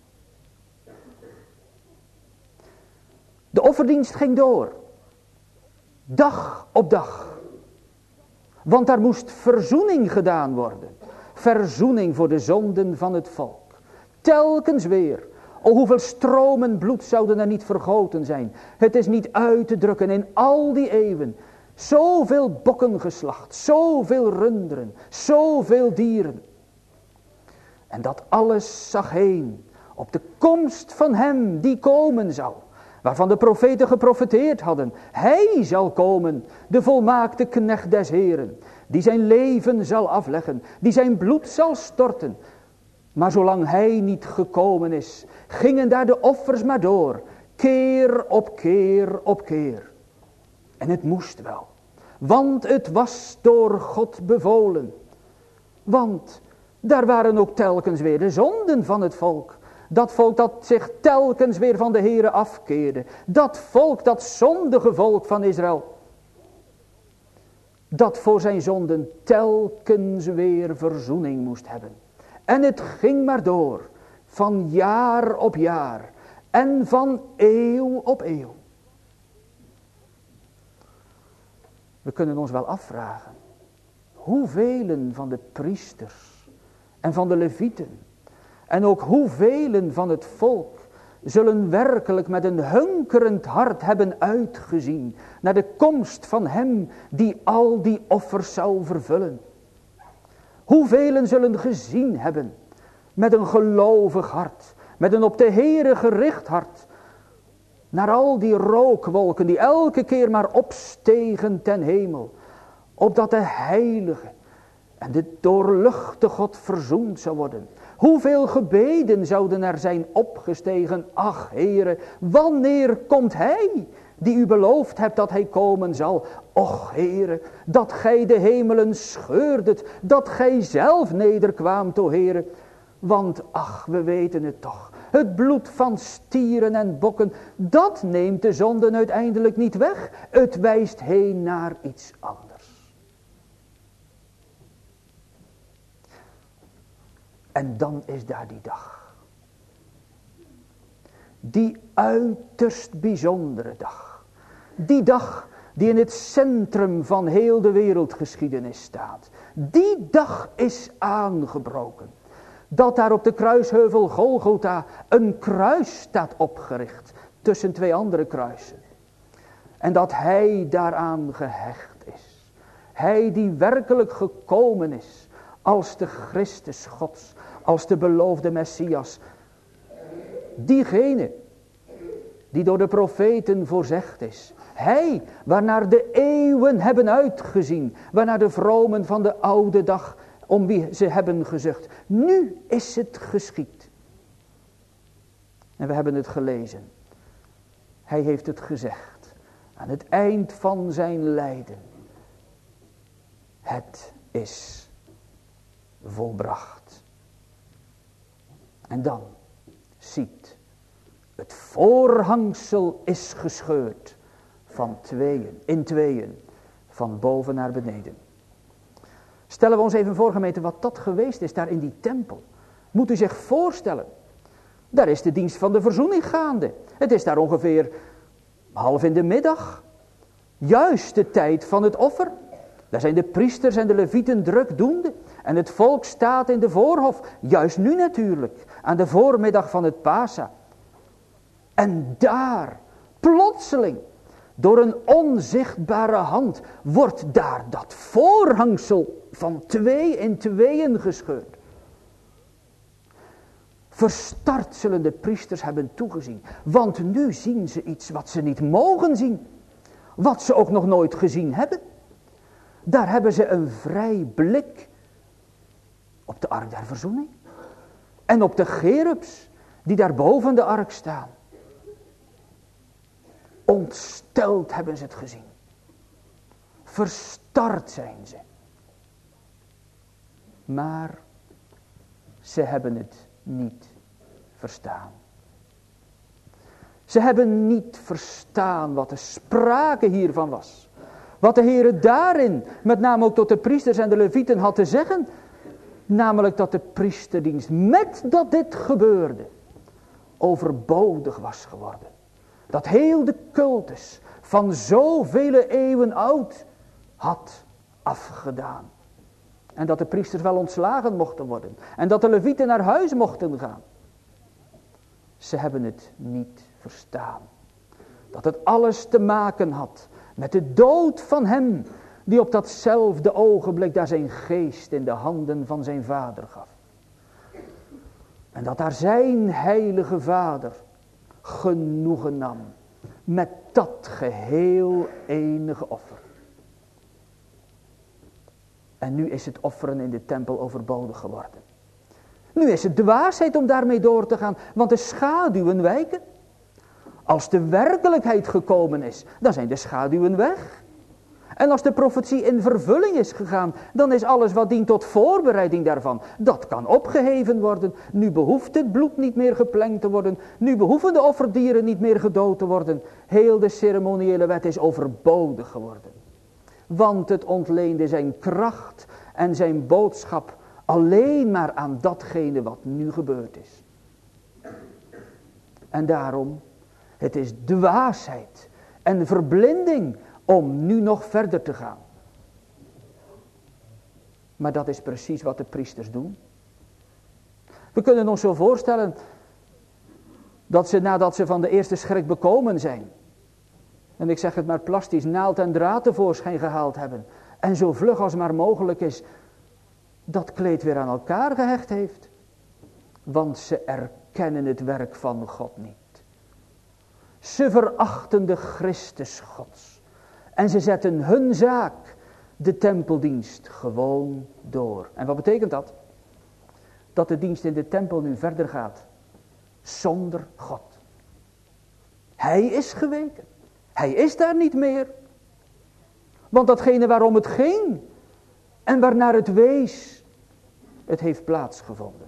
De offerdienst ging door. Dag op dag. Want daar moest verzoening gedaan worden. Verzoening voor de zonden van het volk. Telkens weer. O, hoeveel stromen bloed zouden er niet vergoten zijn. Het is niet uit te drukken in al die eeuwen. Zoveel bokken geslacht. Zoveel runderen. Zoveel dieren. En dat alles zag heen op de komst van hem die komen zal. Waarvan de profeten geprofeteerd hadden. Hij zal komen, de volmaakte knecht des Heren. Die zijn leven zal afleggen. Die zijn bloed zal storten. Maar zolang hij niet gekomen is, gingen daar de offers maar door. Keer op keer op keer. En het moest wel. Want het was door God bevolen. Want daar waren ook telkens weer de zonden van het volk. Dat volk dat zich telkens weer van de Heere afkeerde. Dat volk, dat zondige volk van Israël. Dat voor zijn zonden telkens weer verzoening moest hebben. En het ging maar door, van jaar op jaar en van eeuw op eeuw. We kunnen ons wel afvragen, hoeveel van de priesters en van de levieten en ook hoeveel van het volk zullen werkelijk met een hunkerend hart hebben uitgezien naar de komst van hem die al die offers zou vervullen. Hoeveel zullen gezien hebben met een gelovig hart, met een op de Heere gericht hart, naar al die rookwolken die elke keer maar opstegen ten hemel, opdat de heilige en de doorluchte God verzoend zou worden. Hoeveel gebeden zouden er zijn opgestegen, ach Heere, wanneer komt hij die u beloofd hebt dat hij komen zal? Och Heere, dat gij de hemelen scheurdet, dat gij zelf nederkwaamt, o Heere. Want ach, we weten het toch, het bloed van stieren en bokken, dat neemt de zonden uiteindelijk niet weg. Het wijst heen naar iets anders. En dan is daar die dag. Die uiterst bijzondere dag. Die dag die in het centrum van heel de wereldgeschiedenis staat. Die dag is aangebroken. Dat daar op de kruisheuvel Golgotha een kruis staat opgericht. Tussen twee andere kruisen. En dat hij daaraan gehecht is. Hij die werkelijk gekomen is. Als de Christus Gods. Als de beloofde Messias. Diegene die door de profeten voorzegd is. Hij waarnaar de eeuwen hebben uitgezien. Waarnaar de vromen van de oude dag om wie ze hebben gezucht. Nu is het geschied. En we hebben het gelezen. Hij heeft het gezegd. Aan het eind van zijn lijden. Het is volbracht. En dan ziet, het voorhangsel is gescheurd in tweeën, van boven naar beneden. Stellen we ons even voor, gemeente, wat dat geweest is daar in die tempel. Moet u zich voorstellen, daar is de dienst van de verzoening gaande. Het is daar ongeveer half in de middag, juist de tijd van het offer. Daar zijn de priesters en de levieten drukdoende. En het volk staat in de voorhof. Juist nu natuurlijk. Aan de voormiddag van het Pasa. En daar, plotseling, door een onzichtbare hand, wordt daar dat voorhangsel van 2 in tweeën gescheurd. Verstard zullen de priesters hebben toegezien. Want nu zien ze iets wat ze niet mogen zien. Wat ze ook nog nooit gezien hebben. Daar hebben ze een vrij blik op de ark der verzoening. En op de cherubs die daar boven de ark staan. Ontsteld hebben ze het gezien. Verstard zijn ze. Maar ze hebben het niet verstaan. Ze hebben niet verstaan wat de sprake hiervan was. Wat de Heere daarin, met name ook tot de priesters en de levieten had te zeggen. Namelijk dat de priesterdienst, met dat dit gebeurde, overbodig was geworden. Dat heel de cultus van zoveel eeuwen oud had afgedaan. En dat de priesters wel ontslagen mochten worden. En dat de levieten naar huis mochten gaan. Ze hebben het niet verstaan. Dat het alles te maken had met de dood van hem die op datzelfde ogenblik daar zijn geest in de handen van zijn vader gaf. En dat daar zijn heilige vader genoegen nam met dat geheel enige offer. En nu is het offeren in de tempel overbodig geworden. Nu is het dwaasheid om daarmee door te gaan, want de schaduwen wijken. Als de werkelijkheid gekomen is, dan zijn de schaduwen weg. En als de profetie in vervulling is gegaan, dan is alles wat dient tot voorbereiding daarvan, dat kan opgeheven worden. Nu behoeft het bloed niet meer geplengd te worden. Nu behoeven de offerdieren niet meer gedood te worden. Heel de ceremoniële wet is overbodig geworden. Want het ontleende zijn kracht en zijn boodschap Alleen maar aan datgene wat nu gebeurd is. En daarom, het is dwaasheid en verblinding om nu nog verder te gaan. Maar dat is precies wat de priesters doen. We kunnen ons zo voorstellen dat ze nadat ze van de eerste schrik bekomen zijn, en ik zeg het maar plastisch, naald en draad tevoorschijn gehaald hebben, en zo vlug als maar mogelijk is, dat kleed weer aan elkaar gehecht heeft. Want ze erkennen het werk van God niet. Ze verachten de Christus Gods. En ze zetten hun zaak, de tempeldienst, gewoon door. En wat betekent dat? Dat de dienst in de tempel nu verder gaat. Zonder God. Hij is geweken. Hij is daar niet meer. Want datgene waarom het ging en waarnaar het wees, het heeft plaatsgevonden.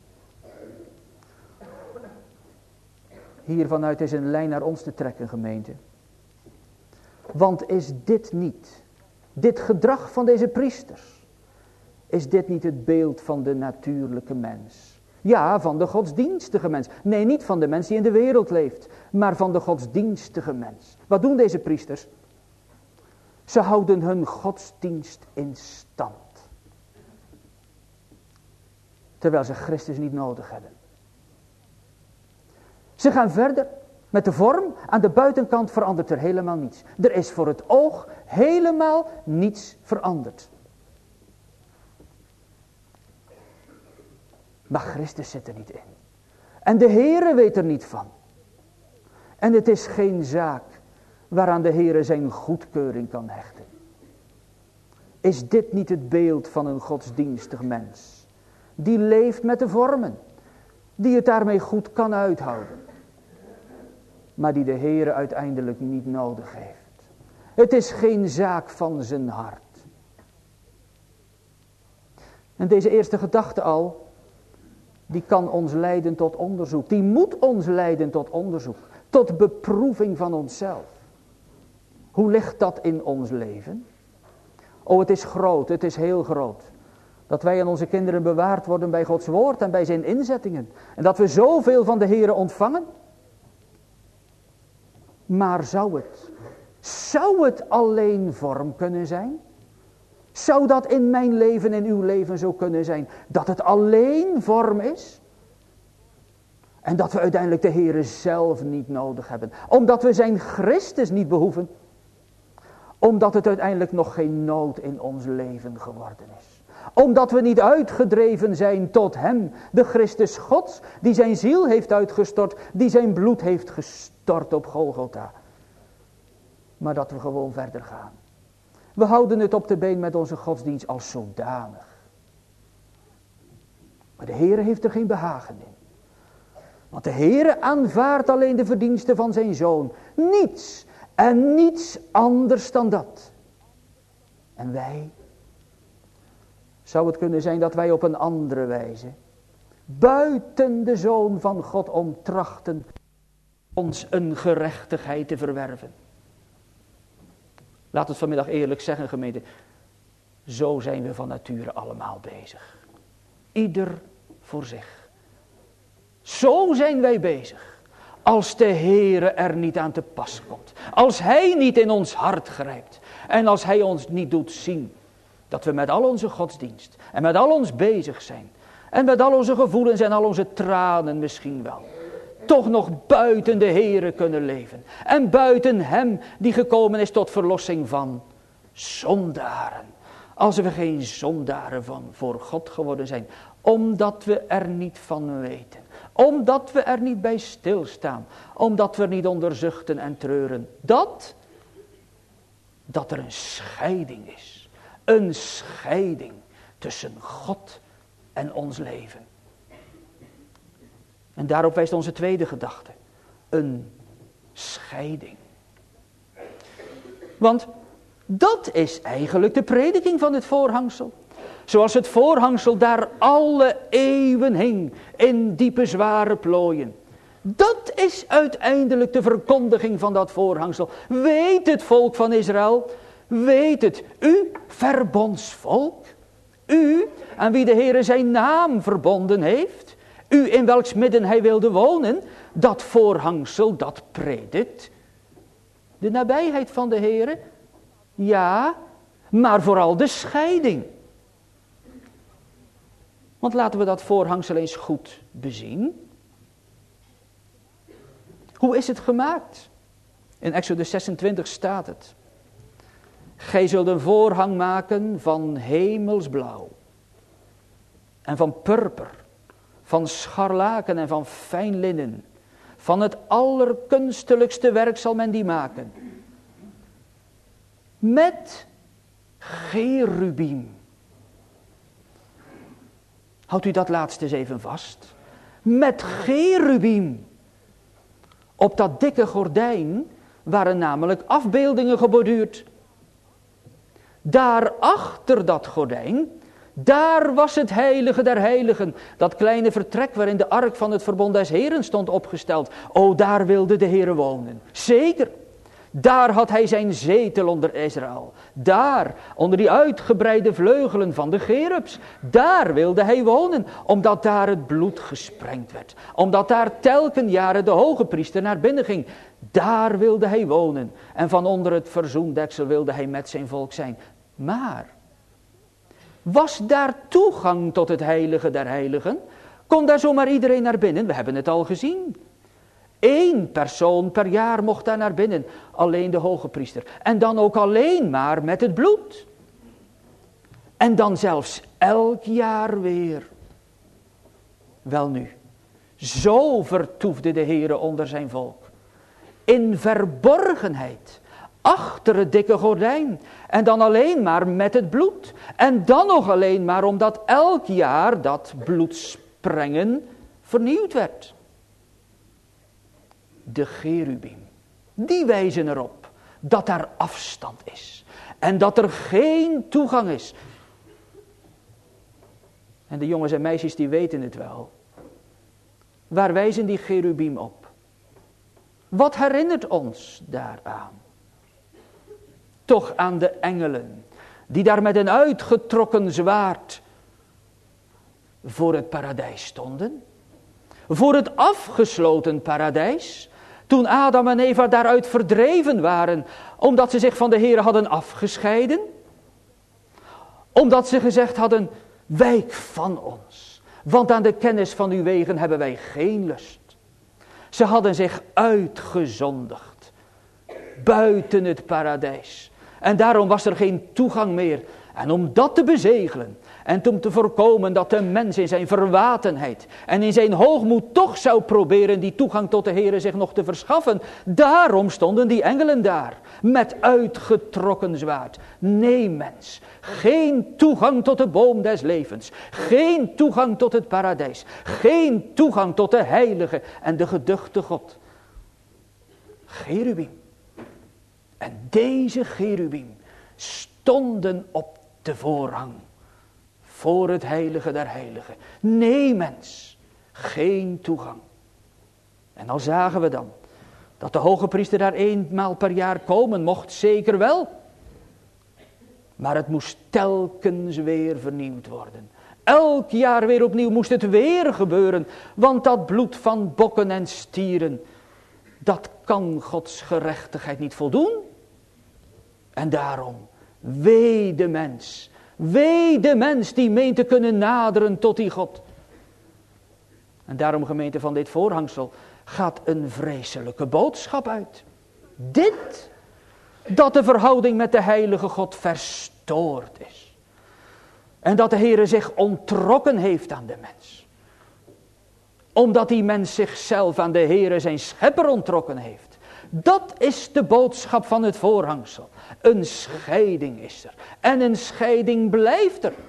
Hiervanuit is een lijn naar ons te trekken, gemeente. Want is dit niet, dit gedrag van deze priesters, is dit niet het beeld van de natuurlijke mens? Ja, van de godsdienstige mens. Nee, niet van de mens die in de wereld leeft, maar van de godsdienstige mens. Wat doen deze priesters? Ze houden hun godsdienst in stand. Terwijl ze Christus niet nodig hebben. Ze gaan verder met de vorm. Aan de buitenkant verandert er helemaal niets. Er is voor het oog helemaal niets veranderd. Maar Christus zit er niet in. En de Heere weet er niet van. En het is geen zaak waaraan de Heere zijn goedkeuring kan hechten. Is dit niet het beeld van een godsdienstig mens? Die leeft met de vormen. Die het daarmee goed kan uithouden. Maar die de Heere uiteindelijk niet nodig heeft. Het is geen zaak van zijn hart. En deze eerste gedachte al, die kan ons leiden tot onderzoek. Die moet ons leiden tot onderzoek. Tot beproeving van onszelf. Hoe ligt dat in ons leven? Oh, het is groot, het is heel groot. Dat wij en onze kinderen bewaard worden bij Gods woord en bij zijn inzettingen. En dat we zoveel van de Heere ontvangen. Maar zou het alleen vorm kunnen zijn? Zou dat in mijn leven, in uw leven zo kunnen zijn? Dat het alleen vorm is? En dat we uiteindelijk de Heere zelf niet nodig hebben. Omdat we zijn Christus niet behoeven. Omdat het uiteindelijk nog geen nood in ons leven geworden is. Omdat we niet uitgedreven zijn tot hem, de Christus Gods, die zijn ziel heeft uitgestort, die zijn bloed heeft gestort op Golgotha. Maar dat we gewoon verder gaan. We houden het op de been met onze godsdienst als zodanig. Maar de Heere heeft er geen behagen in. Want de Heere aanvaardt alleen de verdiensten van zijn Zoon. Niets en niets anders dan dat. En wij? Zou het kunnen zijn dat wij op een andere wijze, buiten de Zoon van God om trachten, ons een gerechtigheid te verwerven? Laat het vanmiddag eerlijk zeggen, gemeente. Zo zijn we van nature allemaal bezig. Ieder voor zich. Zo zijn wij bezig. Als de Heere er niet aan te pas komt. Als Hij niet in ons hart grijpt. En als Hij ons niet doet zien. Dat we met al onze godsdienst. En met al ons bezig zijn. En met al onze gevoelens en al onze tranen misschien wel. Toch nog buiten de Heere kunnen leven. En buiten Hem die gekomen is tot verlossing van zondaren. Als we geen zondaren van voor God geworden zijn. Omdat we er niet van weten. Omdat we er niet bij stilstaan. Omdat we er niet onder zuchten en treuren. Dat er een scheiding is. Een scheiding tussen God en ons leven. En daarop wijst onze tweede gedachte. Een scheiding. Want dat is eigenlijk de prediking van het voorhangsel. Zoals het voorhangsel daar alle eeuwen hing. In diepe zware plooien. Dat is uiteindelijk de verkondiging van dat voorhangsel. Weet het volk van Israël. Weet het. U verbondsvolk. U, aan wie de Heere zijn naam verbonden heeft, u in welks midden hij wilde wonen, dat voorhangsel dat predikt de nabijheid van de Heere. Ja, maar vooral de scheiding. Want laten we dat voorhangsel eens goed bezien. Hoe is het gemaakt? In Exodus 26 staat het. Gij zult een voorhang maken van hemelsblauw. En van purper. Van scharlaken en van fijn linnen. Van het allerkunstelijkste werk zal men die maken. Met cherubim. Houdt u dat laatste eens even vast. Met cherubim. Op dat dikke gordijn waren namelijk afbeeldingen geborduurd. Daarachter dat gordijn, daar was het heilige der heiligen. Dat kleine vertrek waarin de ark van het verbond des Heren stond opgesteld. O, daar wilde de Heere wonen. Zeker. Daar had hij zijn zetel onder Israël. Daar, onder die uitgebreide vleugelen van de cherubs. Daar wilde hij wonen, omdat daar het bloed gesprengd werd. Omdat daar telken jaren de hoge priester naar binnen ging. Daar wilde hij wonen. En van onder het verzoendeksel wilde hij met zijn volk zijn. Maar, was daar toegang tot het heilige der heiligen? Kon daar zomaar iedereen naar binnen? We hebben het al gezien. 1 persoon per jaar mocht daar naar binnen, alleen de hoge priester. En dan ook alleen maar met het bloed. En dan zelfs elk jaar weer. Welnu, zo vertoefde de Heere onder zijn volk. In verborgenheid, achter het dikke gordijn. En dan alleen maar met het bloed. En dan nog alleen maar omdat elk jaar dat bloedsprengen vernieuwd werd. De cherubim, die wijzen erop dat er afstand is. En dat er geen toegang is. En de jongens en meisjes die weten het wel. Waar wijzen die cherubim op? Wat herinnert ons daaraan? Toch aan de engelen, die daar met een uitgetrokken zwaard voor het paradijs stonden. Voor het afgesloten paradijs. Toen Adam en Eva daaruit verdreven waren, omdat ze zich van de Heere hadden afgescheiden. Omdat ze gezegd hadden, wijk van ons, want aan de kennis van uw wegen hebben wij geen lust. Ze hadden zich uitgezondigd, buiten het paradijs. En daarom was er geen toegang meer. En om dat te bezegelen en om te voorkomen dat de mens in zijn verwatenheid en in zijn hoogmoed toch zou proberen die toegang tot de Heere zich nog te verschaffen. Daarom stonden die engelen daar met uitgetrokken zwaard. Nee mens, geen toegang tot de boom des levens. Geen toegang tot het paradijs. Geen toegang tot de heilige en de geduchte God. Cherubim. En deze cherubim stonden op de voorhang voor het heilige der heiligen. Nee mens, geen toegang. En al zagen we dan dat de hoge priester daar 1 maal per jaar komen mocht, zeker wel. Maar het moest telkens weer vernieuwd worden. Elk jaar weer opnieuw moest het weer gebeuren, want dat bloed van bokken en stieren, dat kan Gods gerechtigheid niet voldoen. En daarom, wee de mens die meent te kunnen naderen tot die God. En daarom, gemeente, van dit voorhangsel gaat een vreselijke boodschap uit. Dit, dat de verhouding met de heilige God verstoord is. En dat de Heere zich onttrokken heeft aan de mens. Omdat die mens zichzelf aan de Heere zijn schepper onttrokken heeft. Dat is de boodschap van het voorhangsel. Een scheiding is er. En een scheiding blijft er.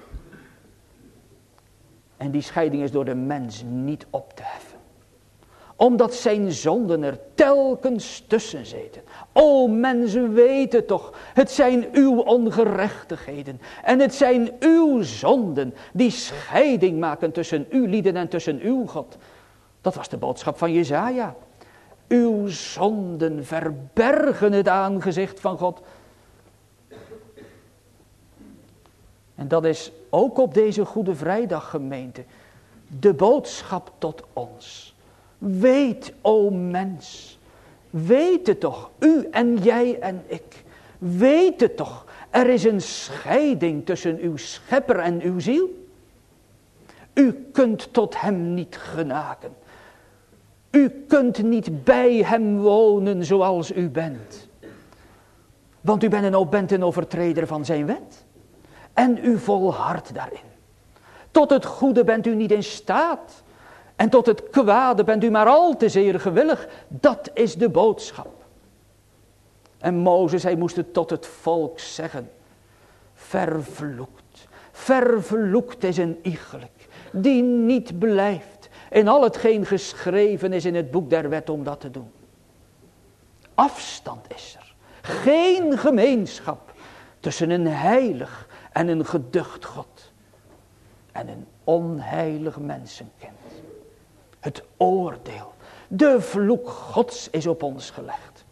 En die scheiding is door de mens niet op te heffen. Omdat zijn zonden er telkens tussen zitten. O mensen, weet het toch. Het zijn uw ongerechtigheden. En het zijn uw zonden die scheiding maken tussen uw lieden en tussen uw God. Dat was de boodschap van Jesaja. Uw zonden verbergen het aangezicht van God. En dat is ook op deze Goede Vrijdag, gemeente, de boodschap tot ons. Weet, o mens, weet het toch, u en jij en ik, weet het toch, er is een scheiding tussen uw schepper en uw ziel. U kunt tot hem niet genaken. U kunt niet bij hem wonen zoals u bent. Want u bent een overtreder van zijn wet. En u volhardt daarin. Tot het goede bent u niet in staat. En tot het kwade bent u maar al te zeer gewillig. Dat is de boodschap. En Mozes, hij moest het tot het volk zeggen. Vervloekt. Vervloekt is een iegelijk. Die niet blijft in al hetgeen geschreven is in het boek der wet om dat te doen. Afstand is er. Geen gemeenschap tussen een heilig en een geducht God. En een onheilig mensenkind. Het oordeel, de vloek Gods is op ons gelegd.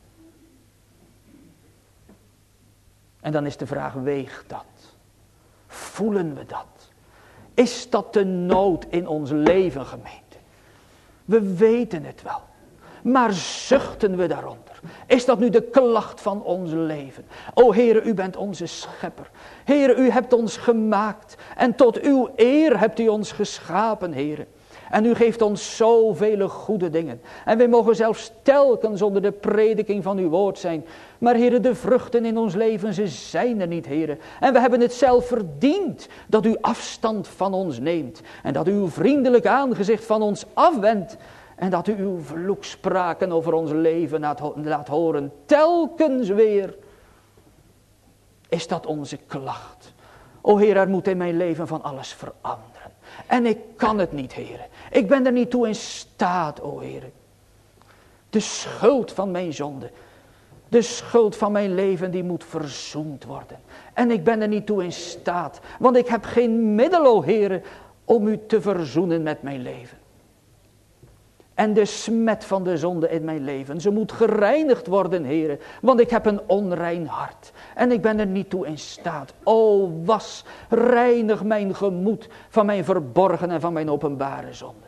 En dan is de vraag, weegt dat? Voelen we dat? Is dat de nood in ons leven, gemeente? We weten het wel. Maar zuchten we daaronder? Is dat nu de klacht van ons leven? O Heere, u bent onze schepper. Heere, u hebt ons gemaakt. En tot uw eer hebt u ons geschapen, Heere. En u geeft ons zoveel goede dingen. En wij mogen zelfs telkens onder de prediking van uw woord zijn. Maar Heere, de vruchten in ons leven, ze zijn er niet, Heere. En we hebben het zelf verdiend dat u afstand van ons neemt. En dat u uw vriendelijk aangezicht van ons afwendt. En dat u uw vloekspraken over ons leven laat horen. Telkens weer is dat onze klacht. O Heer, er moet in mijn leven van alles veranderen. En ik kan het niet, Heer. Ik ben er niet toe in staat, o Heer. De schuld van mijn zonde. De schuld van mijn leven, die moet verzoend worden. En ik ben er niet toe in staat. Want ik heb geen middel, o Heer, om u te verzoenen met mijn leven. En de smet van de zonde in mijn leven, ze moet gereinigd worden, Heere. Want ik heb een onrein hart. En ik ben er niet toe in staat. O, was, reinig mijn gemoed van mijn verborgen en van mijn openbare zonde.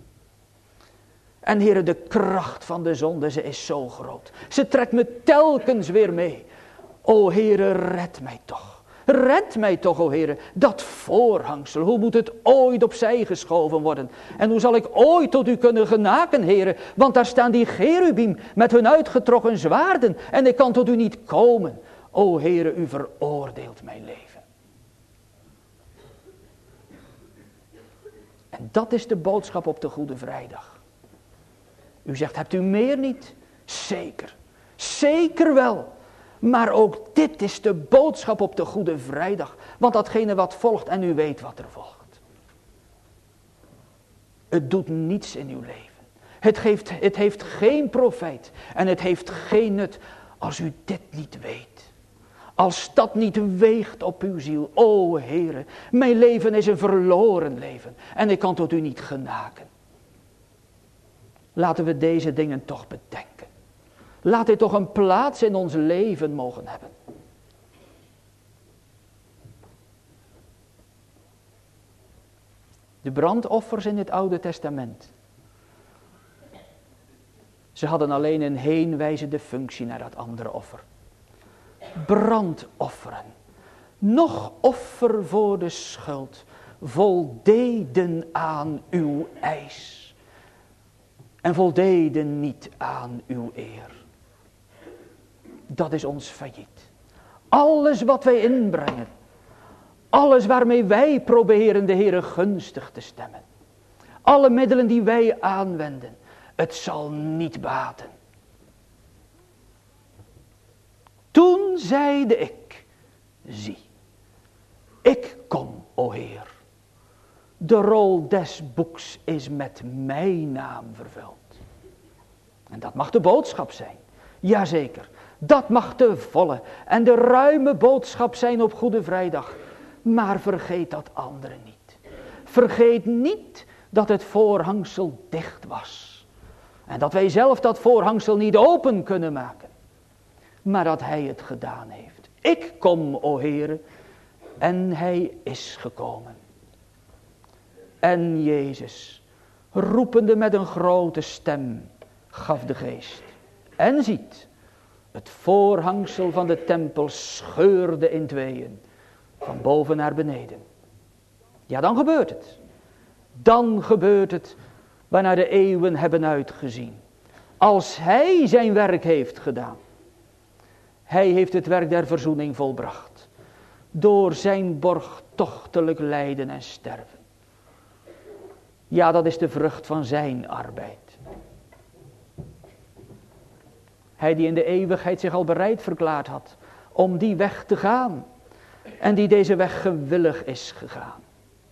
En Heere, de kracht van de zonde, ze is zo groot. Ze trekt me telkens weer mee. O Heere, red mij toch. Red mij toch, o Heere, dat voorhangsel. Hoe moet het ooit opzij geschoven worden? En hoe zal ik ooit tot u kunnen genaken, Heere? Want daar staan die cherubim met hun uitgetrokken zwaarden. En ik kan tot u niet komen. O Heere, u veroordeelt mijn leven. En dat is de boodschap op de Goede Vrijdag. U zegt, hebt u meer niet? Zeker. Zeker wel. Maar ook dit is de boodschap op de Goede Vrijdag. Want datgene wat volgt, en u weet wat er volgt. Het doet niets in uw leven. Het heeft geen profijt. En het heeft geen nut als u dit niet weet. Als dat niet weegt op uw ziel. O Heere, mijn leven is een verloren leven. En ik kan tot u niet genaken. Laten we deze dingen toch bedenken. Laat dit toch een plaats in ons leven mogen hebben. De brandoffers in het Oude Testament. Ze hadden alleen een heenwijzende functie naar dat andere offer. Brandofferen. Nog offer voor de schuld. Voldeden aan uw eis. En voldeden niet aan uw eer. Dat is ons failliet. Alles wat wij inbrengen. Alles waarmee wij proberen de Heere gunstig te stemmen. Alle middelen die wij aanwenden. Het zal niet baten. Toen zeide ik. Zie. Ik kom, o Heer. De rol des boeks is met mijn naam vervuld. En dat mag de boodschap zijn. Jazeker. Dat mag de volle en de ruime boodschap zijn op Goede Vrijdag. Maar vergeet dat andere niet. Vergeet niet dat het voorhangsel dicht was. En dat wij zelf dat voorhangsel niet open kunnen maken. Maar dat hij het gedaan heeft. Ik kom, o Heere, En hij is gekomen. En Jezus, roepende met een grote stem, gaf de geest. En ziet, het voorhangsel van de tempel scheurde in tweeën, van boven naar beneden. Ja, dan gebeurt het. Dan gebeurt het waarnaar de eeuwen hebben uitgezien. Als hij zijn werk heeft gedaan. Hij heeft het werk der verzoening volbracht. Door zijn borgtochtelijk lijden en sterven. Ja, dat is de vrucht van zijn arbeid. Hij die in de eeuwigheid zich al bereid verklaard had om die weg te gaan. En die deze weg gewillig is gegaan.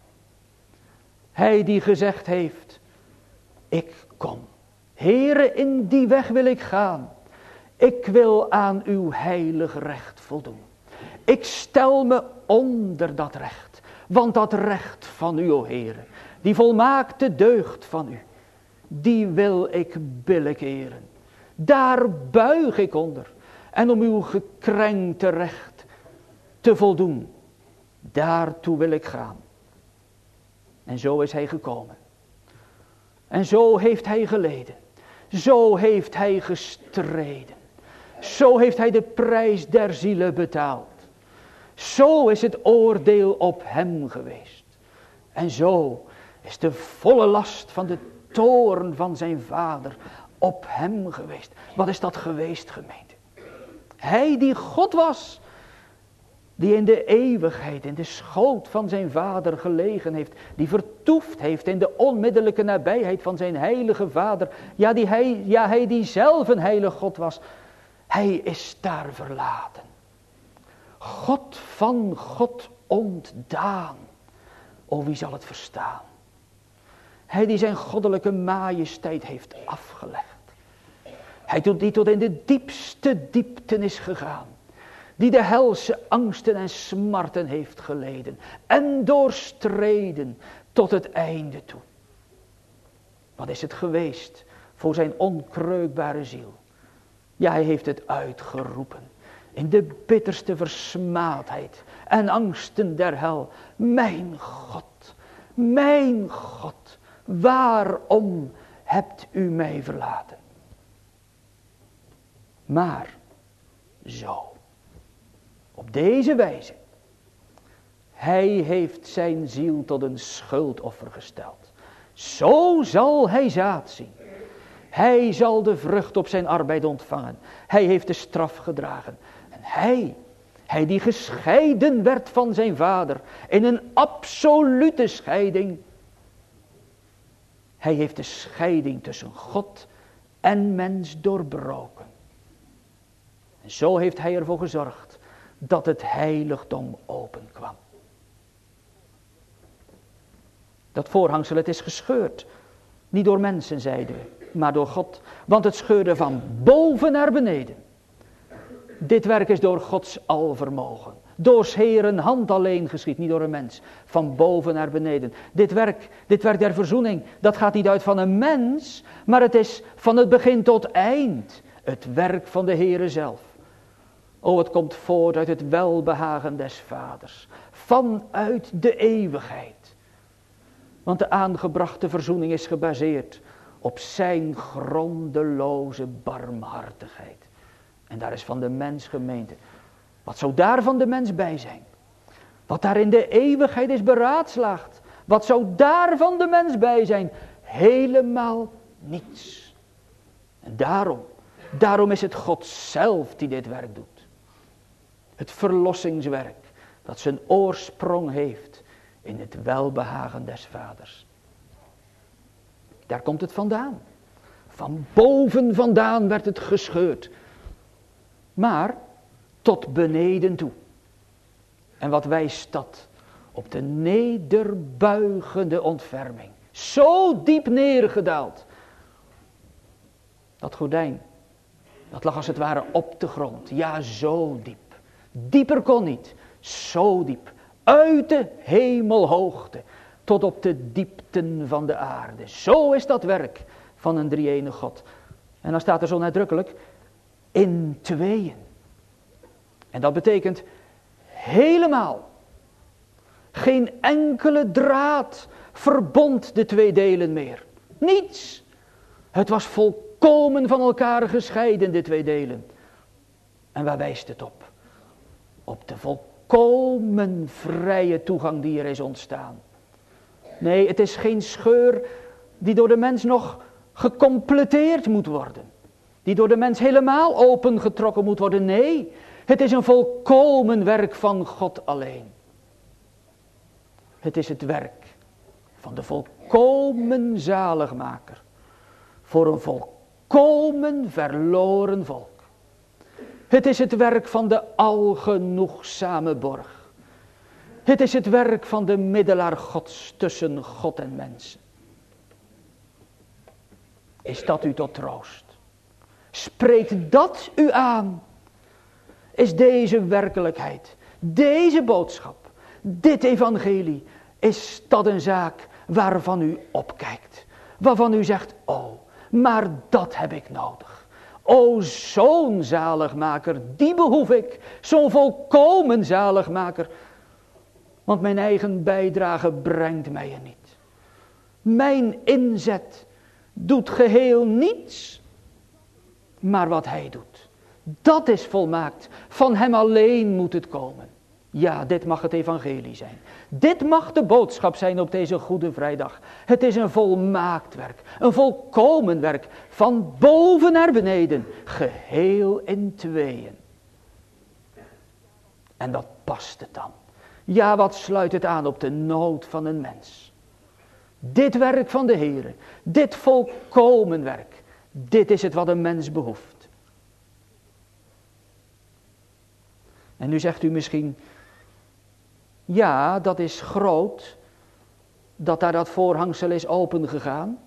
Hij die gezegd heeft, ik kom. Heere, in die weg wil ik gaan. Ik wil aan uw heilig recht voldoen. Ik stel me onder dat recht. Want dat recht van u, o Heere, die volmaakte deugd van u, die wil ik billijk eren. Daar buig ik onder. En om uw gekrenkte recht te voldoen, daartoe wil ik gaan. En zo is hij gekomen. En zo heeft hij geleden. Zo heeft hij gestreden. Zo heeft hij de prijs der zielen betaald. Zo is het oordeel op hem geweest. En zo is de volle last van de toorn van zijn vader op hem geweest. Wat is dat geweest, gemeente? Hij die God was, die in de eeuwigheid in de schoot van zijn vader gelegen heeft, die vertoefd heeft in de onmiddellijke nabijheid van zijn heilige vader, hij die zelf een heilige God was, hij is daar verlaten. God van God ontdaan. O, wie zal het verstaan? Hij die zijn goddelijke majesteit heeft afgelegd. Hij die tot in de diepste diepten is gegaan. Die de helse angsten en smarten heeft geleden. En doorstreden tot het einde toe. Wat is het geweest voor zijn onkreukbare ziel? Ja, hij heeft het uitgeroepen. In de bitterste versmaadheid en angsten der hel. Mijn God, waarom hebt u mij verlaten? Maar zo, op deze wijze, hij heeft zijn ziel tot een schuldoffer gesteld. Zo zal hij zaad zien. Hij zal de vrucht op zijn arbeid ontvangen. Hij heeft de straf gedragen. En hij die gescheiden werd van zijn vader, in een absolute scheiding. Hij heeft de scheiding tussen God en mens doorbroken. En zo heeft hij ervoor gezorgd dat het heiligdom openkwam. Dat voorhangsel, het is gescheurd. Niet door mensen, zeiden we, maar door God. Want het scheurde van boven naar beneden. Dit werk is door Gods alvermogen. Door 's Heeren hand alleen geschied, niet door een mens. Van boven naar beneden. Dit werk der verzoening, dat gaat niet uit van een mens, maar het is van het begin tot eind het werk van de Heere zelf. O, het komt voort uit het welbehagen des Vaders. Vanuit de eeuwigheid. Want de aangebrachte verzoening is gebaseerd op zijn grondeloze barmhartigheid. En daar is van de mens, gemeente. Wat zou daar van de mens bij zijn? Wat daar in de eeuwigheid is beraadslaagd. Wat zou daar van de mens bij zijn? Helemaal niets. En daarom is het God zelf die dit werk doet. Het verlossingswerk dat zijn oorsprong heeft in het welbehagen des Vaders. Daar komt het vandaan. Van boven vandaan werd het gescheurd. Maar tot beneden toe. En wat wijst dat? Op de nederbuigende ontferming. Zo diep neergedaald. Dat gordijn, dat lag als het ware op de grond. Ja, zo diep. Dieper kon niet. Zo diep. Uit de hemelhoogte tot op de diepten van de aarde. Zo is dat werk van een drie-enige God. En dan staat er zo nadrukkelijk, in tweeën. En dat betekent helemaal Geen enkele draad verbond de twee delen meer. Niets. Het was volkomen van elkaar gescheiden, de twee delen. En waar wijst het op? Op de volkomen vrije toegang die er is ontstaan. Nee, het is geen scheur die door de mens nog gecompleteerd moet worden. Die door de mens helemaal opengetrokken moet worden. Nee, het is een volkomen werk van God alleen. Het is het werk van de volkomen zaligmaker. Voor een volkomen verloren volk. Het is het werk van de algenoegzame borg. Het is het werk van de middelaar Gods tussen God en mensen. Is dat u tot troost? Spreekt dat u aan? Is deze werkelijkheid, deze boodschap, dit evangelie, is dat een zaak waarvan u opkijkt? Waarvan u zegt, oh, maar dat heb ik nodig. O, zo'n zaligmaker, die behoef ik. Zo'n volkomen zaligmaker. Want mijn eigen bijdrage brengt mij er niet. Mijn inzet doet geheel niets. Maar wat hij doet, dat is volmaakt. Van hem alleen moet het komen. Ja, dit mag het evangelie zijn. Dit mag de boodschap zijn op deze Goede Vrijdag. Het is een volmaakt werk. Een volkomen werk. Van boven naar beneden. Geheel in tweeën. En wat past het dan? Ja, wat sluit het aan op de nood van een mens? Dit werk van de Heere. Dit volkomen werk. Dit is het wat een mens behoeft. En nu zegt u misschien, ja, dat is groot, dat daar dat voorhangsel is opengegaan.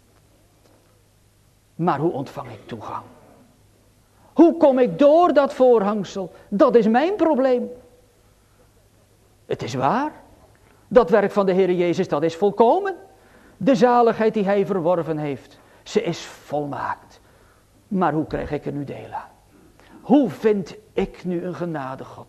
Maar hoe ontvang ik toegang? Hoe kom ik door dat voorhangsel? Dat is mijn probleem. Het is waar. Dat werk van de Heere Jezus, dat is volkomen. De zaligheid die hij verworven heeft, ze is volmaakt. Maar hoe krijg ik er nu deel aan? Hoe vind ik nu een genadegod?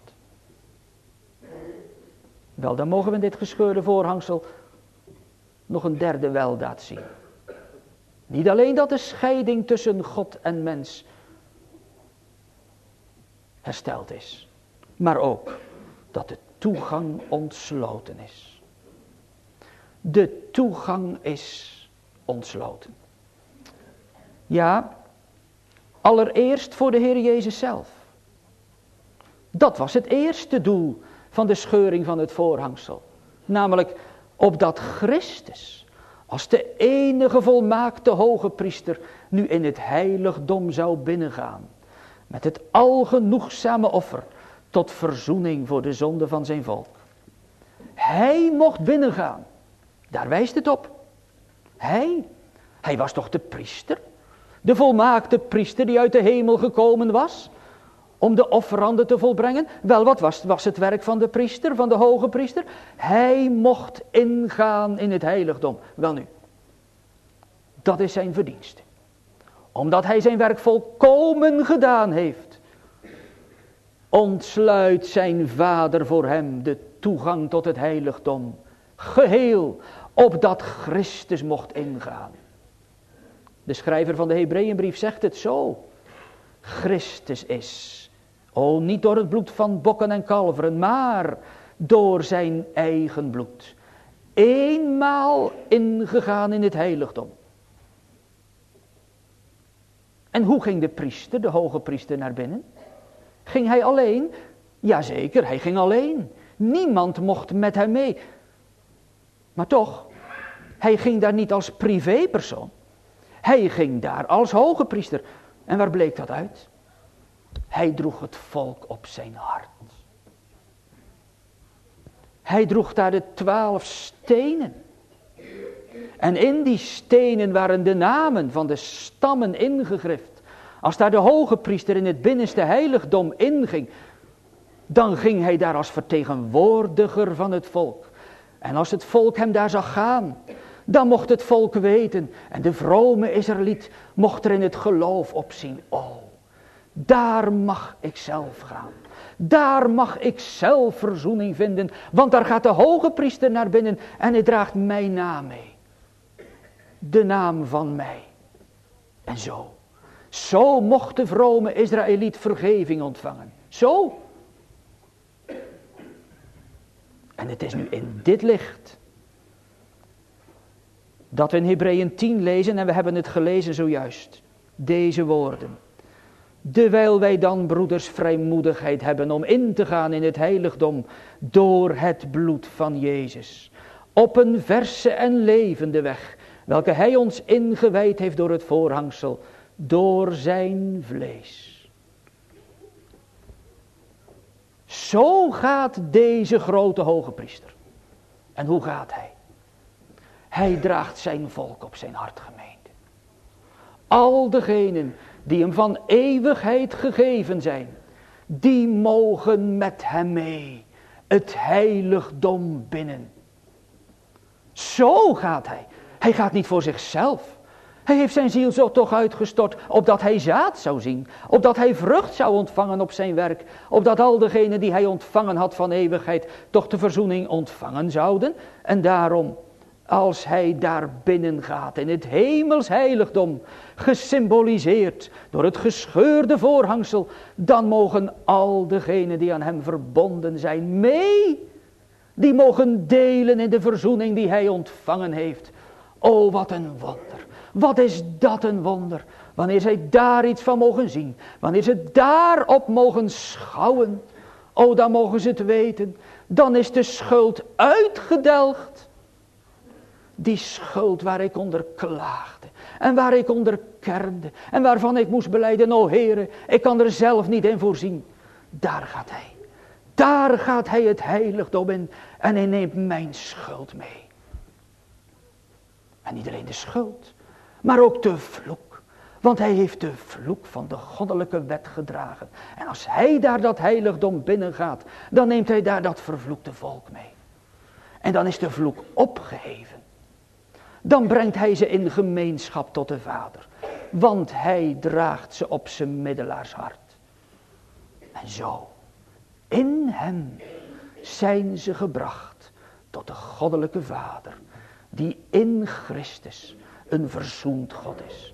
Wel, dan mogen we in dit gescheurde voorhangsel nog een derde weldaad zien. Niet alleen dat de scheiding tussen God en mens hersteld is, maar ook dat de toegang ontsloten is. De toegang is ontsloten. Ja, allereerst voor de Heer Jezus zelf. Dat was het eerste doel van de scheuring van het voorhangsel. Namelijk opdat Christus als de enige volmaakte hoge priester nu in het heiligdom zou binnengaan. Met het algenoegzame offer tot verzoening voor de zonde van zijn volk. Hij mocht binnengaan. Daar wijst het op. Hij was toch de priester? De volmaakte priester die uit de hemel gekomen was om de offeranden te volbrengen. Wel, wat was het werk van de priester, van de hoge priester? Hij mocht ingaan in het heiligdom. Wel nu, dat is zijn verdienste. Omdat hij zijn werk volkomen gedaan heeft, ontsluit zijn Vader voor hem de toegang tot het heiligdom. Geheel, opdat Christus mocht ingaan. De schrijver van de Hebreeënbrief zegt het zo. Christus is, niet door het bloed van bokken en kalveren, maar door zijn eigen bloed. Eenmaal ingegaan in het heiligdom. En hoe ging de priester, de hoge priester, naar binnen? Ging hij alleen? Jazeker, hij ging alleen. Niemand mocht met hem mee. Maar toch, hij ging daar niet als privépersoon. Hij ging daar als hoge priester. En waar bleek dat uit? Hij droeg het volk op zijn hart. Hij droeg daar de 12 stenen. En in die stenen waren de namen van de stammen ingegrift. Als daar de hoge priester in het binnenste heiligdom inging, dan ging hij daar als vertegenwoordiger van het volk. En als het volk hem daar zag gaan, dan mocht het volk weten. En de vrome Israëliet mocht er in het geloof op zien. Daar mag ik zelf gaan. Daar mag ik zelf verzoening vinden, want daar gaat de hoge priester naar binnen en hij draagt mijn naam mee. De naam van mij. En zo mocht de vrome Israëliet vergeving ontvangen. Zo. En het is nu in dit licht dat we in Hebreeën 10 lezen, en we hebben het gelezen zojuist, deze woorden. Dewijl wij dan, broeders, vrijmoedigheid hebben om in te gaan in het heiligdom door het bloed van Jezus. Op een verse en levende weg, welke hij ons ingewijd heeft door het voorhangsel, door zijn vlees. Zo gaat deze grote hoge priester. En hoe gaat hij? Hij draagt zijn volk op zijn hart, gemeente. Al degenen die hem van eeuwigheid gegeven zijn, die mogen met hem mee het heiligdom binnen. Zo gaat hij. Hij gaat niet voor zichzelf. Hij heeft zijn ziel zo toch uitgestort, opdat hij zaad zou zien, opdat hij vrucht zou ontvangen op zijn werk, opdat al degenen die hij ontvangen had van eeuwigheid, toch de verzoening ontvangen zouden. En daarom, als hij daar binnen gaat in het hemels heiligdom, gesymboliseerd door het gescheurde voorhangsel, dan mogen al degenen die aan hem verbonden zijn mee, die mogen delen in de verzoening die hij ontvangen heeft. O, wat een wonder. Wat is dat een wonder. Wanneer zij daar iets van mogen zien. Wanneer ze daarop mogen schouwen. O, dan mogen ze het weten. Dan is de schuld uitgedelgd. Die schuld waar ik onder klaagde. En waar ik onder kermde. En waarvan ik moest belijden. O Heere, ik kan er zelf niet in voorzien. Daar gaat hij. Daar gaat hij het heiligdom in. En hij neemt mijn schuld mee. En niet alleen de schuld, maar ook de vloek. Want hij heeft de vloek van de goddelijke wet gedragen. En als hij daar dat heiligdom binnengaat, dan neemt hij daar dat vervloekte volk mee. En dan is de vloek opgeheven. Dan brengt hij ze in gemeenschap tot de Vader. Want hij draagt ze op zijn middelaarshart. En zo, in hem zijn ze gebracht tot de goddelijke Vader. Die in Christus een verzoend God is.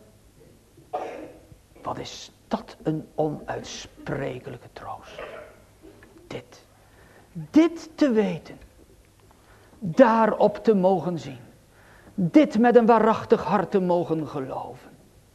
Wat is dat een onuitsprekelijke troost. Dit te weten. Daarop te mogen zien. Dit met een waarachtig hart te mogen geloven.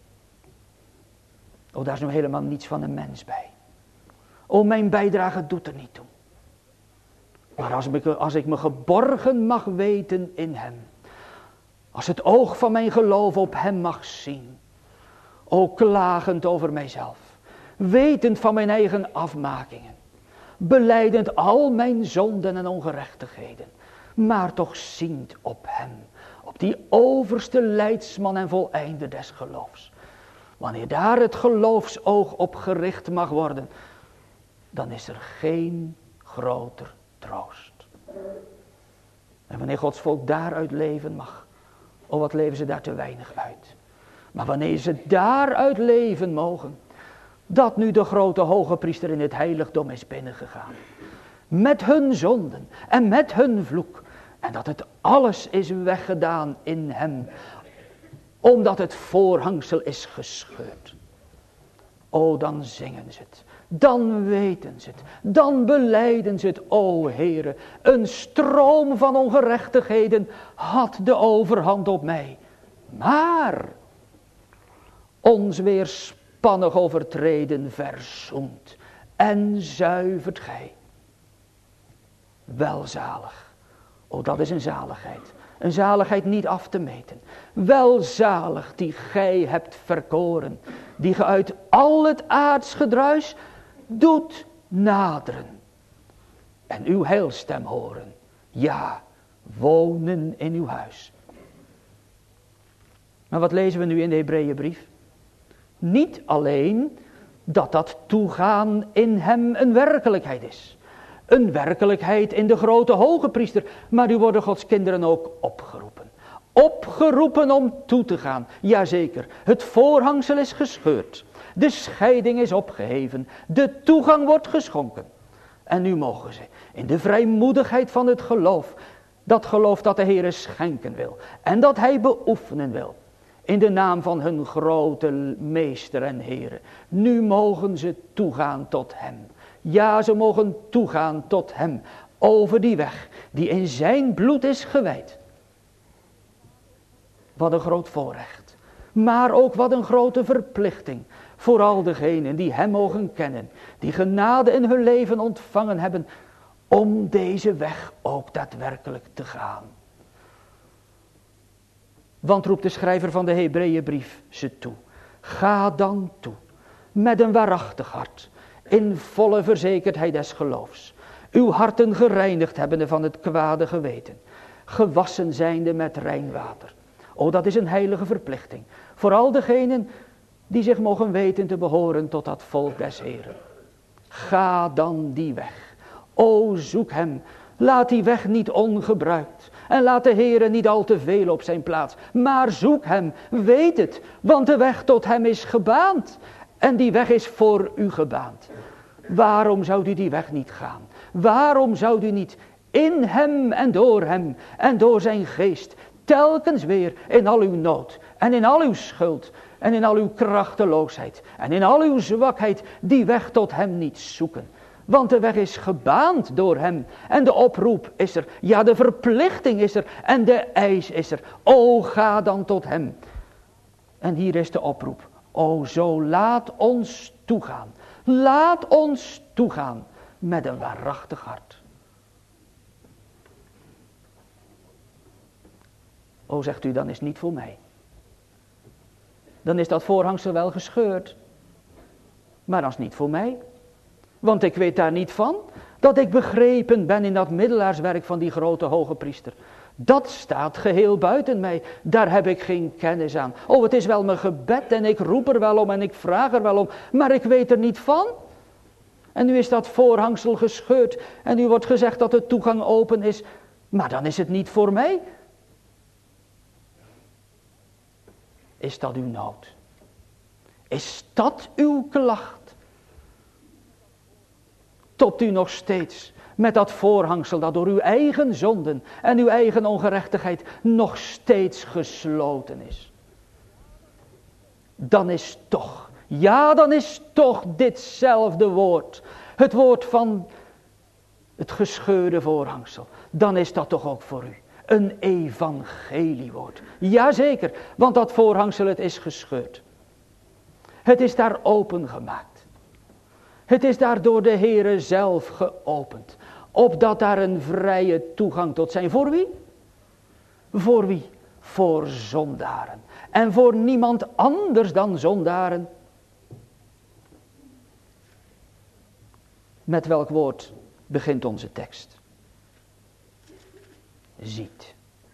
Oh, daar is nu helemaal niets van een mens bij. Oh, mijn bijdrage doet er niet toe. Maar als ik me geborgen mag weten in hem. Als het oog van mijn geloof op hem mag zien. O, klagend over mijzelf. Wetend van mijn eigen afmakingen. Belijdend al mijn zonden en ongerechtigheden. Maar toch ziend op hem. Op die overste leidsman en voleinde des geloofs. Wanneer daar het geloofsoog op gericht mag worden. Dan is er geen groter troost. En wanneer Gods volk daaruit leven mag. Oh, wat leven ze daar te weinig uit. Maar wanneer ze daaruit leven mogen. Dat nu de grote hoge priester in het heiligdom is binnengegaan. Met hun zonden en met hun vloek. En dat het alles is weggedaan in hem. Omdat het voorhangsel is gescheurd. O, dan zingen ze het. Dan weten ze het. Dan belijden ze het. O Heere, een stroom van ongerechtigheden had de overhand op mij. Maar ons weerspannig overtreden verzoent en zuivert gij. Welzalig. O, dat is een zaligheid. Een zaligheid niet af te meten. Welzalig die gij hebt verkoren. Die ge uit al het aards gedruis doet naderen. En uw heilstem horen. Ja, wonen in uw huis. Maar wat lezen we nu in de Hebreeënbrief? Niet alleen dat toegaan in hem een werkelijkheid is. Een werkelijkheid in de grote hoge priester. Maar u worden Gods kinderen ook opgeroepen. opgeroepen om toe te gaan. Jazeker, het voorhangsel is gescheurd. De scheiding is opgeheven. De toegang wordt geschonken. En nu mogen ze in de vrijmoedigheid van het geloof. Dat geloof dat de Heere schenken wil. En dat Hij beoefenen wil. In de naam van hun grote meester en Heere. Nu mogen ze toegaan tot Hem. Ja, ze mogen toegaan tot Hem. Over die weg die in zijn bloed is gewijd. Wat een groot voorrecht. Maar ook wat een grote verplichting. Voor al degenen die Hem mogen kennen. Die genade in hun leven ontvangen hebben. Om deze weg ook daadwerkelijk te gaan. Want roept de schrijver van de Hebreeënbrief ze toe. Ga dan toe. Met een waarachtig hart. In volle verzekerdheid des geloofs. Uw harten gereinigd hebbende van het kwade geweten. Gewassen zijnde met rein water. O, dat is een heilige verplichting. Voor al degenen die zich mogen weten te behoren tot dat volk des Heren. Ga dan die weg. O, zoek Hem. Laat die weg niet ongebruikt. En laat de Heere niet al te veel op zijn plaats. Maar zoek Hem. Weet het. Want de weg tot Hem is gebaand. En die weg is voor u gebaand. Waarom zou u die weg niet gaan? Waarom zou u niet in Hem en door zijn geest telkens weer in al uw nood en in al uw schuld en in al uw krachteloosheid en in al uw zwakheid die weg tot Hem niet zoeken? Want de weg is gebaand door Hem en de oproep is er, ja, de verplichting is er en de eis is er. O, ga dan tot Hem. En hier is de oproep. O, zo laat ons toegaan. Laat ons toegaan met een waarachtig hart. O, zegt u, dan is het niet voor mij. Dan is dat voorhangsel wel gescheurd. Maar dat is niet voor mij. Want ik weet daar niet van. Dat ik begrepen ben in dat middelaarswerk van die grote hoge priester. Dat staat geheel buiten mij. Daar heb ik geen kennis aan. Oh, het is wel mijn gebed en ik roep er wel om en ik vraag er wel om. Maar ik weet er niet van. En nu is dat voorhangsel gescheurd. En nu wordt gezegd dat de toegang open is. Maar dan is het niet voor mij. Is dat uw nood? Is dat uw klacht? Topt u nog steeds met dat voorhangsel dat door uw eigen zonden en uw eigen ongerechtigheid nog steeds gesloten is? Dan is toch, ja, dan is toch ditzelfde woord, het woord van het gescheurde voorhangsel, dan is dat toch ook voor u een evangeliewoord. Jazeker, want dat voorhangsel, het is gescheurd. Het is daar opengemaakt. Het is daar door de Heere zelf geopend. Opdat daar een vrije toegang tot zijn. Voor wie? Voor wie? Voor zondaren. En voor niemand anders dan zondaren. Met welk woord begint onze tekst? Ziet.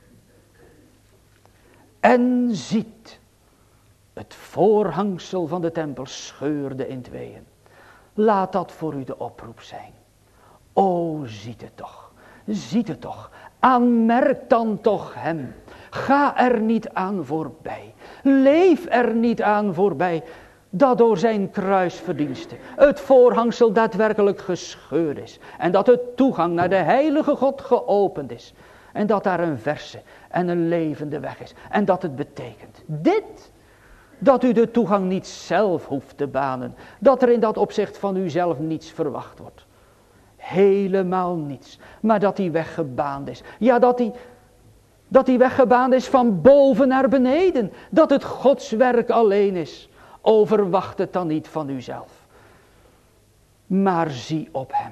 En ziet. Het voorhangsel van de tempel scheurde in tweeën. Laat dat voor u de oproep zijn. O, ziet het toch. Ziet het toch. Aanmerk dan toch Hem. Ga er niet aan voorbij. Leef er niet aan voorbij. Dat door zijn kruisverdiensten het voorhangsel daadwerkelijk gescheurd is. En dat de toegang naar de heilige God geopend is. En dat daar een verse en een levende weg is. En dat het betekent dit. Dat u de toegang niet zelf hoeft te banen. Dat er in dat opzicht van u zelf niets verwacht wordt. Helemaal niets. Maar dat die weg gebaand is. Ja, dat die weg gebaand is van boven naar beneden. Dat het Gods werk alleen is. Overwacht het dan niet van uzelf. Maar zie op Hem.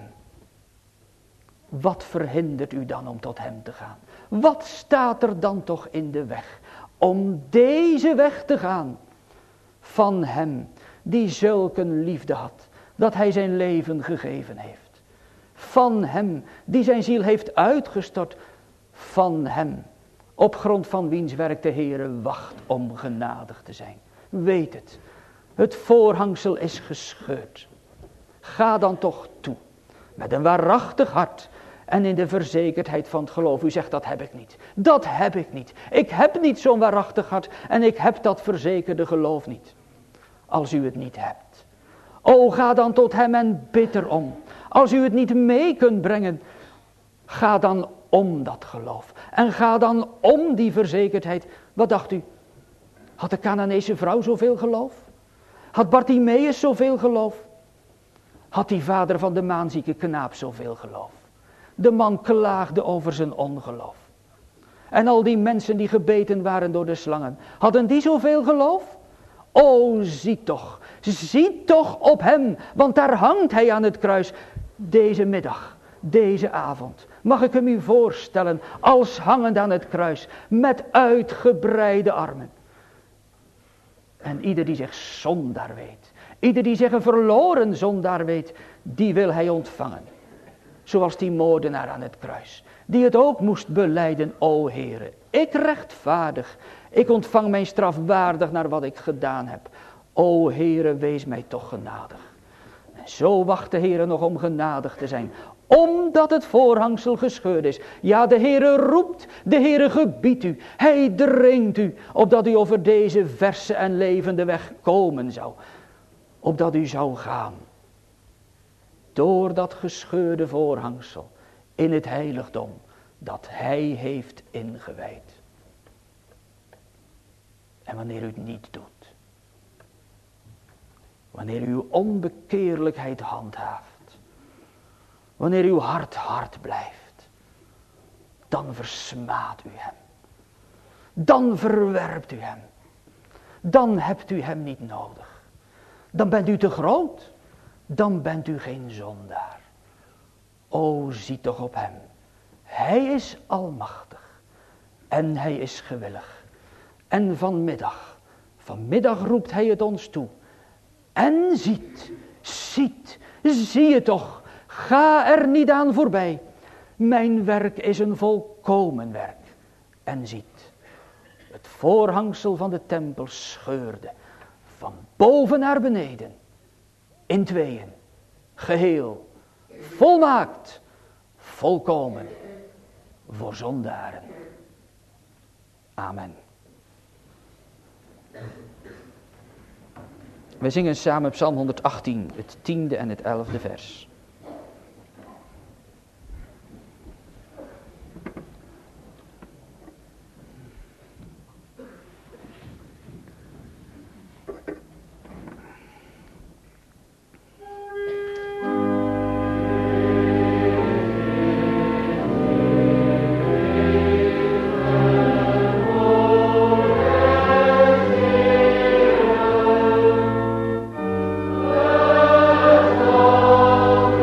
Wat verhindert u dan om tot Hem te gaan? Wat staat er dan toch in de weg? Om deze weg te gaan. Van Hem die zulke liefde had. Dat Hij zijn leven gegeven heeft. Van Hem die zijn ziel heeft uitgestort. Van Hem. Op grond van wiens werk de Heere wacht om genadig te zijn. Weet het. Het voorhangsel is gescheurd. Ga dan toch toe. Met een waarachtig hart. en in de verzekerdheid van het geloof. U zegt, dat heb ik niet. Dat heb ik niet. Ik heb niet zo'n waarachtig hart en ik heb dat verzekerde geloof niet. Als u het niet hebt. O, ga dan tot hem en bid erom. Als u het niet mee kunt brengen, ga dan om dat geloof. En ga dan om die verzekerdheid. Wat dacht u? Had de Canaanese vrouw zoveel geloof? Had Bartimaeus zoveel geloof? Had die vader van de maanzieke knaap zoveel geloof? De man klaagde over zijn ongeloof. En al die mensen die gebeten waren door de slangen, hadden die zoveel geloof? O, zie toch op hem, want daar hangt hij aan het kruis. Deze middag, deze avond, mag ik hem u voorstellen als hangend aan het kruis, met uitgebreide armen. En ieder die zich zondaar weet, ieder die zich een verloren zondaar weet, die wil hij ontvangen. Zoals die moordenaar aan het kruis, die het ook moest belijden, o Heere, ik rechtvaardig, ik ontvang mijn straf waardig naar wat ik gedaan heb. O Heere, wees mij toch genadig. En zo wacht de Heere nog om genadig te zijn, omdat het voorhangsel gescheurd is. Ja, de Heere roept, de Heere gebiedt u, hij dringt u, opdat u over deze verse en levende weg komen zou. Opdat u zou gaan. Door dat gescheurde voorhangsel in het heiligdom dat hij heeft ingewijd. En wanneer u het niet doet, wanneer u uw onbekeerlijkheid handhaaft, wanneer uw hart hard blijft, dan versmaadt u hem. Dan verwerpt u hem. Dan hebt u hem niet nodig. Dan bent u te groot. Dan bent u geen zondaar. O, zie toch op hem. Hij is almachtig. En hij is gewillig. En vanmiddag roept hij het ons toe. En zie je toch. Ga er niet aan voorbij. Mijn werk is een volkomen werk. En ziet, het voorhangsel van de tempel scheurde. Van boven naar beneden. In tweeën. Geheel. Volmaakt. Volkomen. Voor zondaren. Amen. We zingen samen Psalm 118, het 10e en het 11e vers. Oh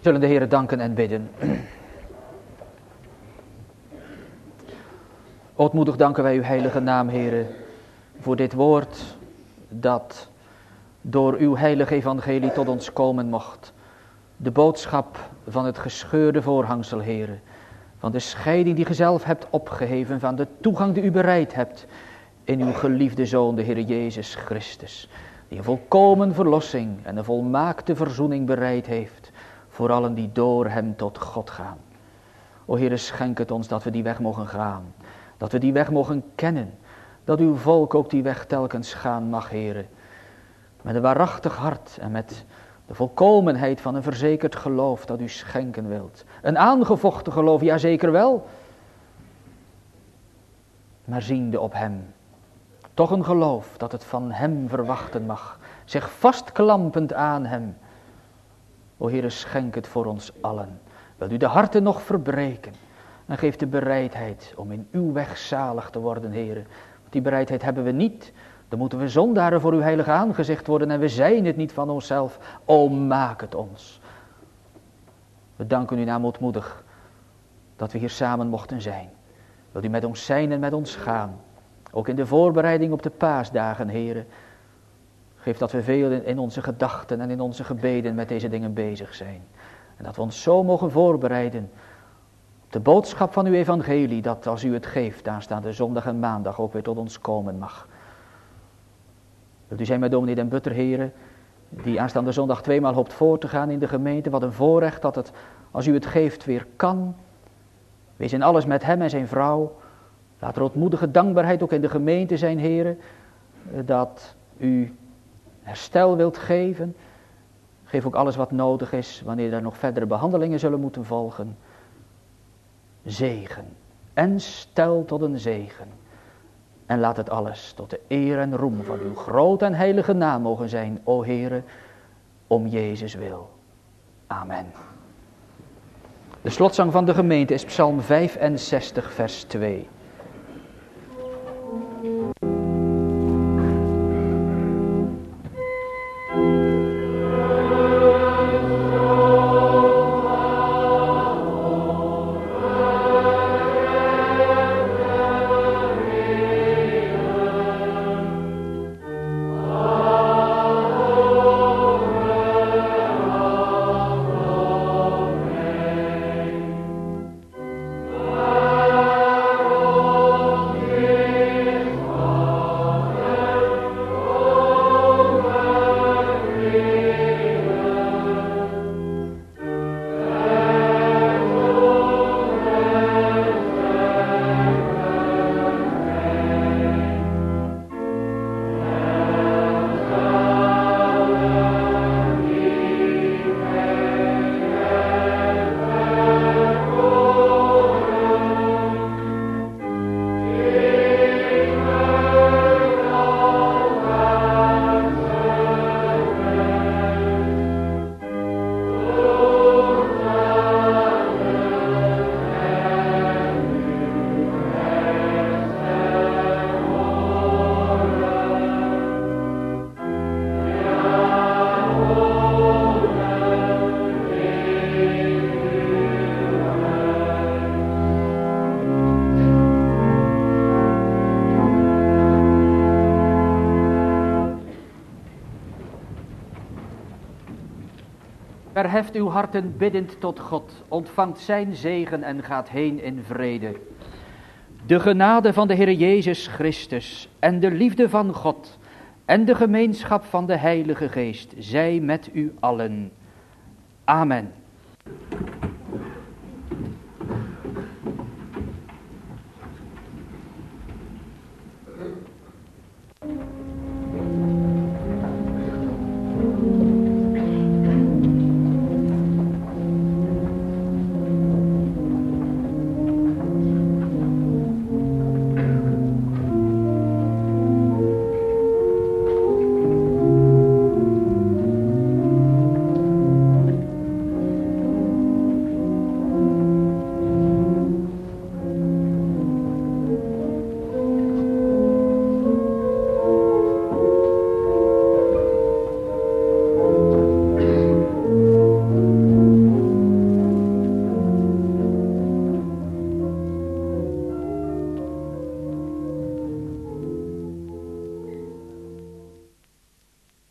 Zullen de Heere danken en bidden. Ootmoedig danken wij uw heilige naam, Heere, voor dit woord dat door uw heilige evangelie tot ons komen mocht. De boodschap van het gescheurde voorhangsel, Heere, van de scheiding die ge zelf hebt opgeheven, van de toegang die u bereid hebt in uw geliefde Zoon, de Heere Jezus Christus, die een volkomen verlossing en een volmaakte verzoening bereid heeft voor allen die door hem tot God gaan. O Heere, schenk het ons dat we die weg mogen gaan, dat we die weg mogen kennen, dat uw volk ook die weg telkens gaan mag, Heere, met een waarachtig hart en met de volkomenheid van een verzekerd geloof dat u schenken wilt. Een aangevochten geloof, ja zeker wel, maar ziende op hem. Toch een geloof dat het van hem verwachten mag, zich vastklampend aan hem. O Heere, schenk het voor ons allen. Wil u de harten nog verbreken en geef de bereidheid om in uw weg zalig te worden, Heere. Want die bereidheid hebben we niet. Dan moeten we zondaren voor uw heilige aangezicht worden en we zijn het niet van onszelf. O, maak het ons. We danken u naam ootmoedig dat we hier samen mochten zijn. Wilt u met ons zijn en met ons gaan. Ook in de voorbereiding op de paasdagen, Heere. Geef dat we veel in onze gedachten en in onze gebeden met deze dingen bezig zijn. En dat we ons zo mogen voorbereiden op de boodschap van uw evangelie, dat als u het geeft, aanstaande zondag en maandag ook weer tot ons komen mag. Wilt u zijn met dominee Den Butter, Heere, die aanstaande zondag 2 maal hoopt voor te gaan in de gemeente. Wat een voorrecht dat het, als u het geeft, weer kan. Wees in alles met hem en zijn vrouw. Laat er ootmoedige dankbaarheid ook in de gemeente zijn, Heere, dat u herstel wilt geven. Geef ook alles wat nodig is, wanneer er nog verdere behandelingen zullen moeten volgen. Zegen en stel tot een zegen. En laat het alles tot de eer en roem van uw groot en heilige naam mogen zijn, o Heere, om Jezus wil. Amen. De slotzang van de gemeente is Psalm 65, vers 2. Verheft uw harten biddend tot God, ontvangt zijn zegen en gaat heen in vrede. De genade van de Heer Jezus Christus en de liefde van God en de gemeenschap van de Heilige Geest zij met u allen. Amen.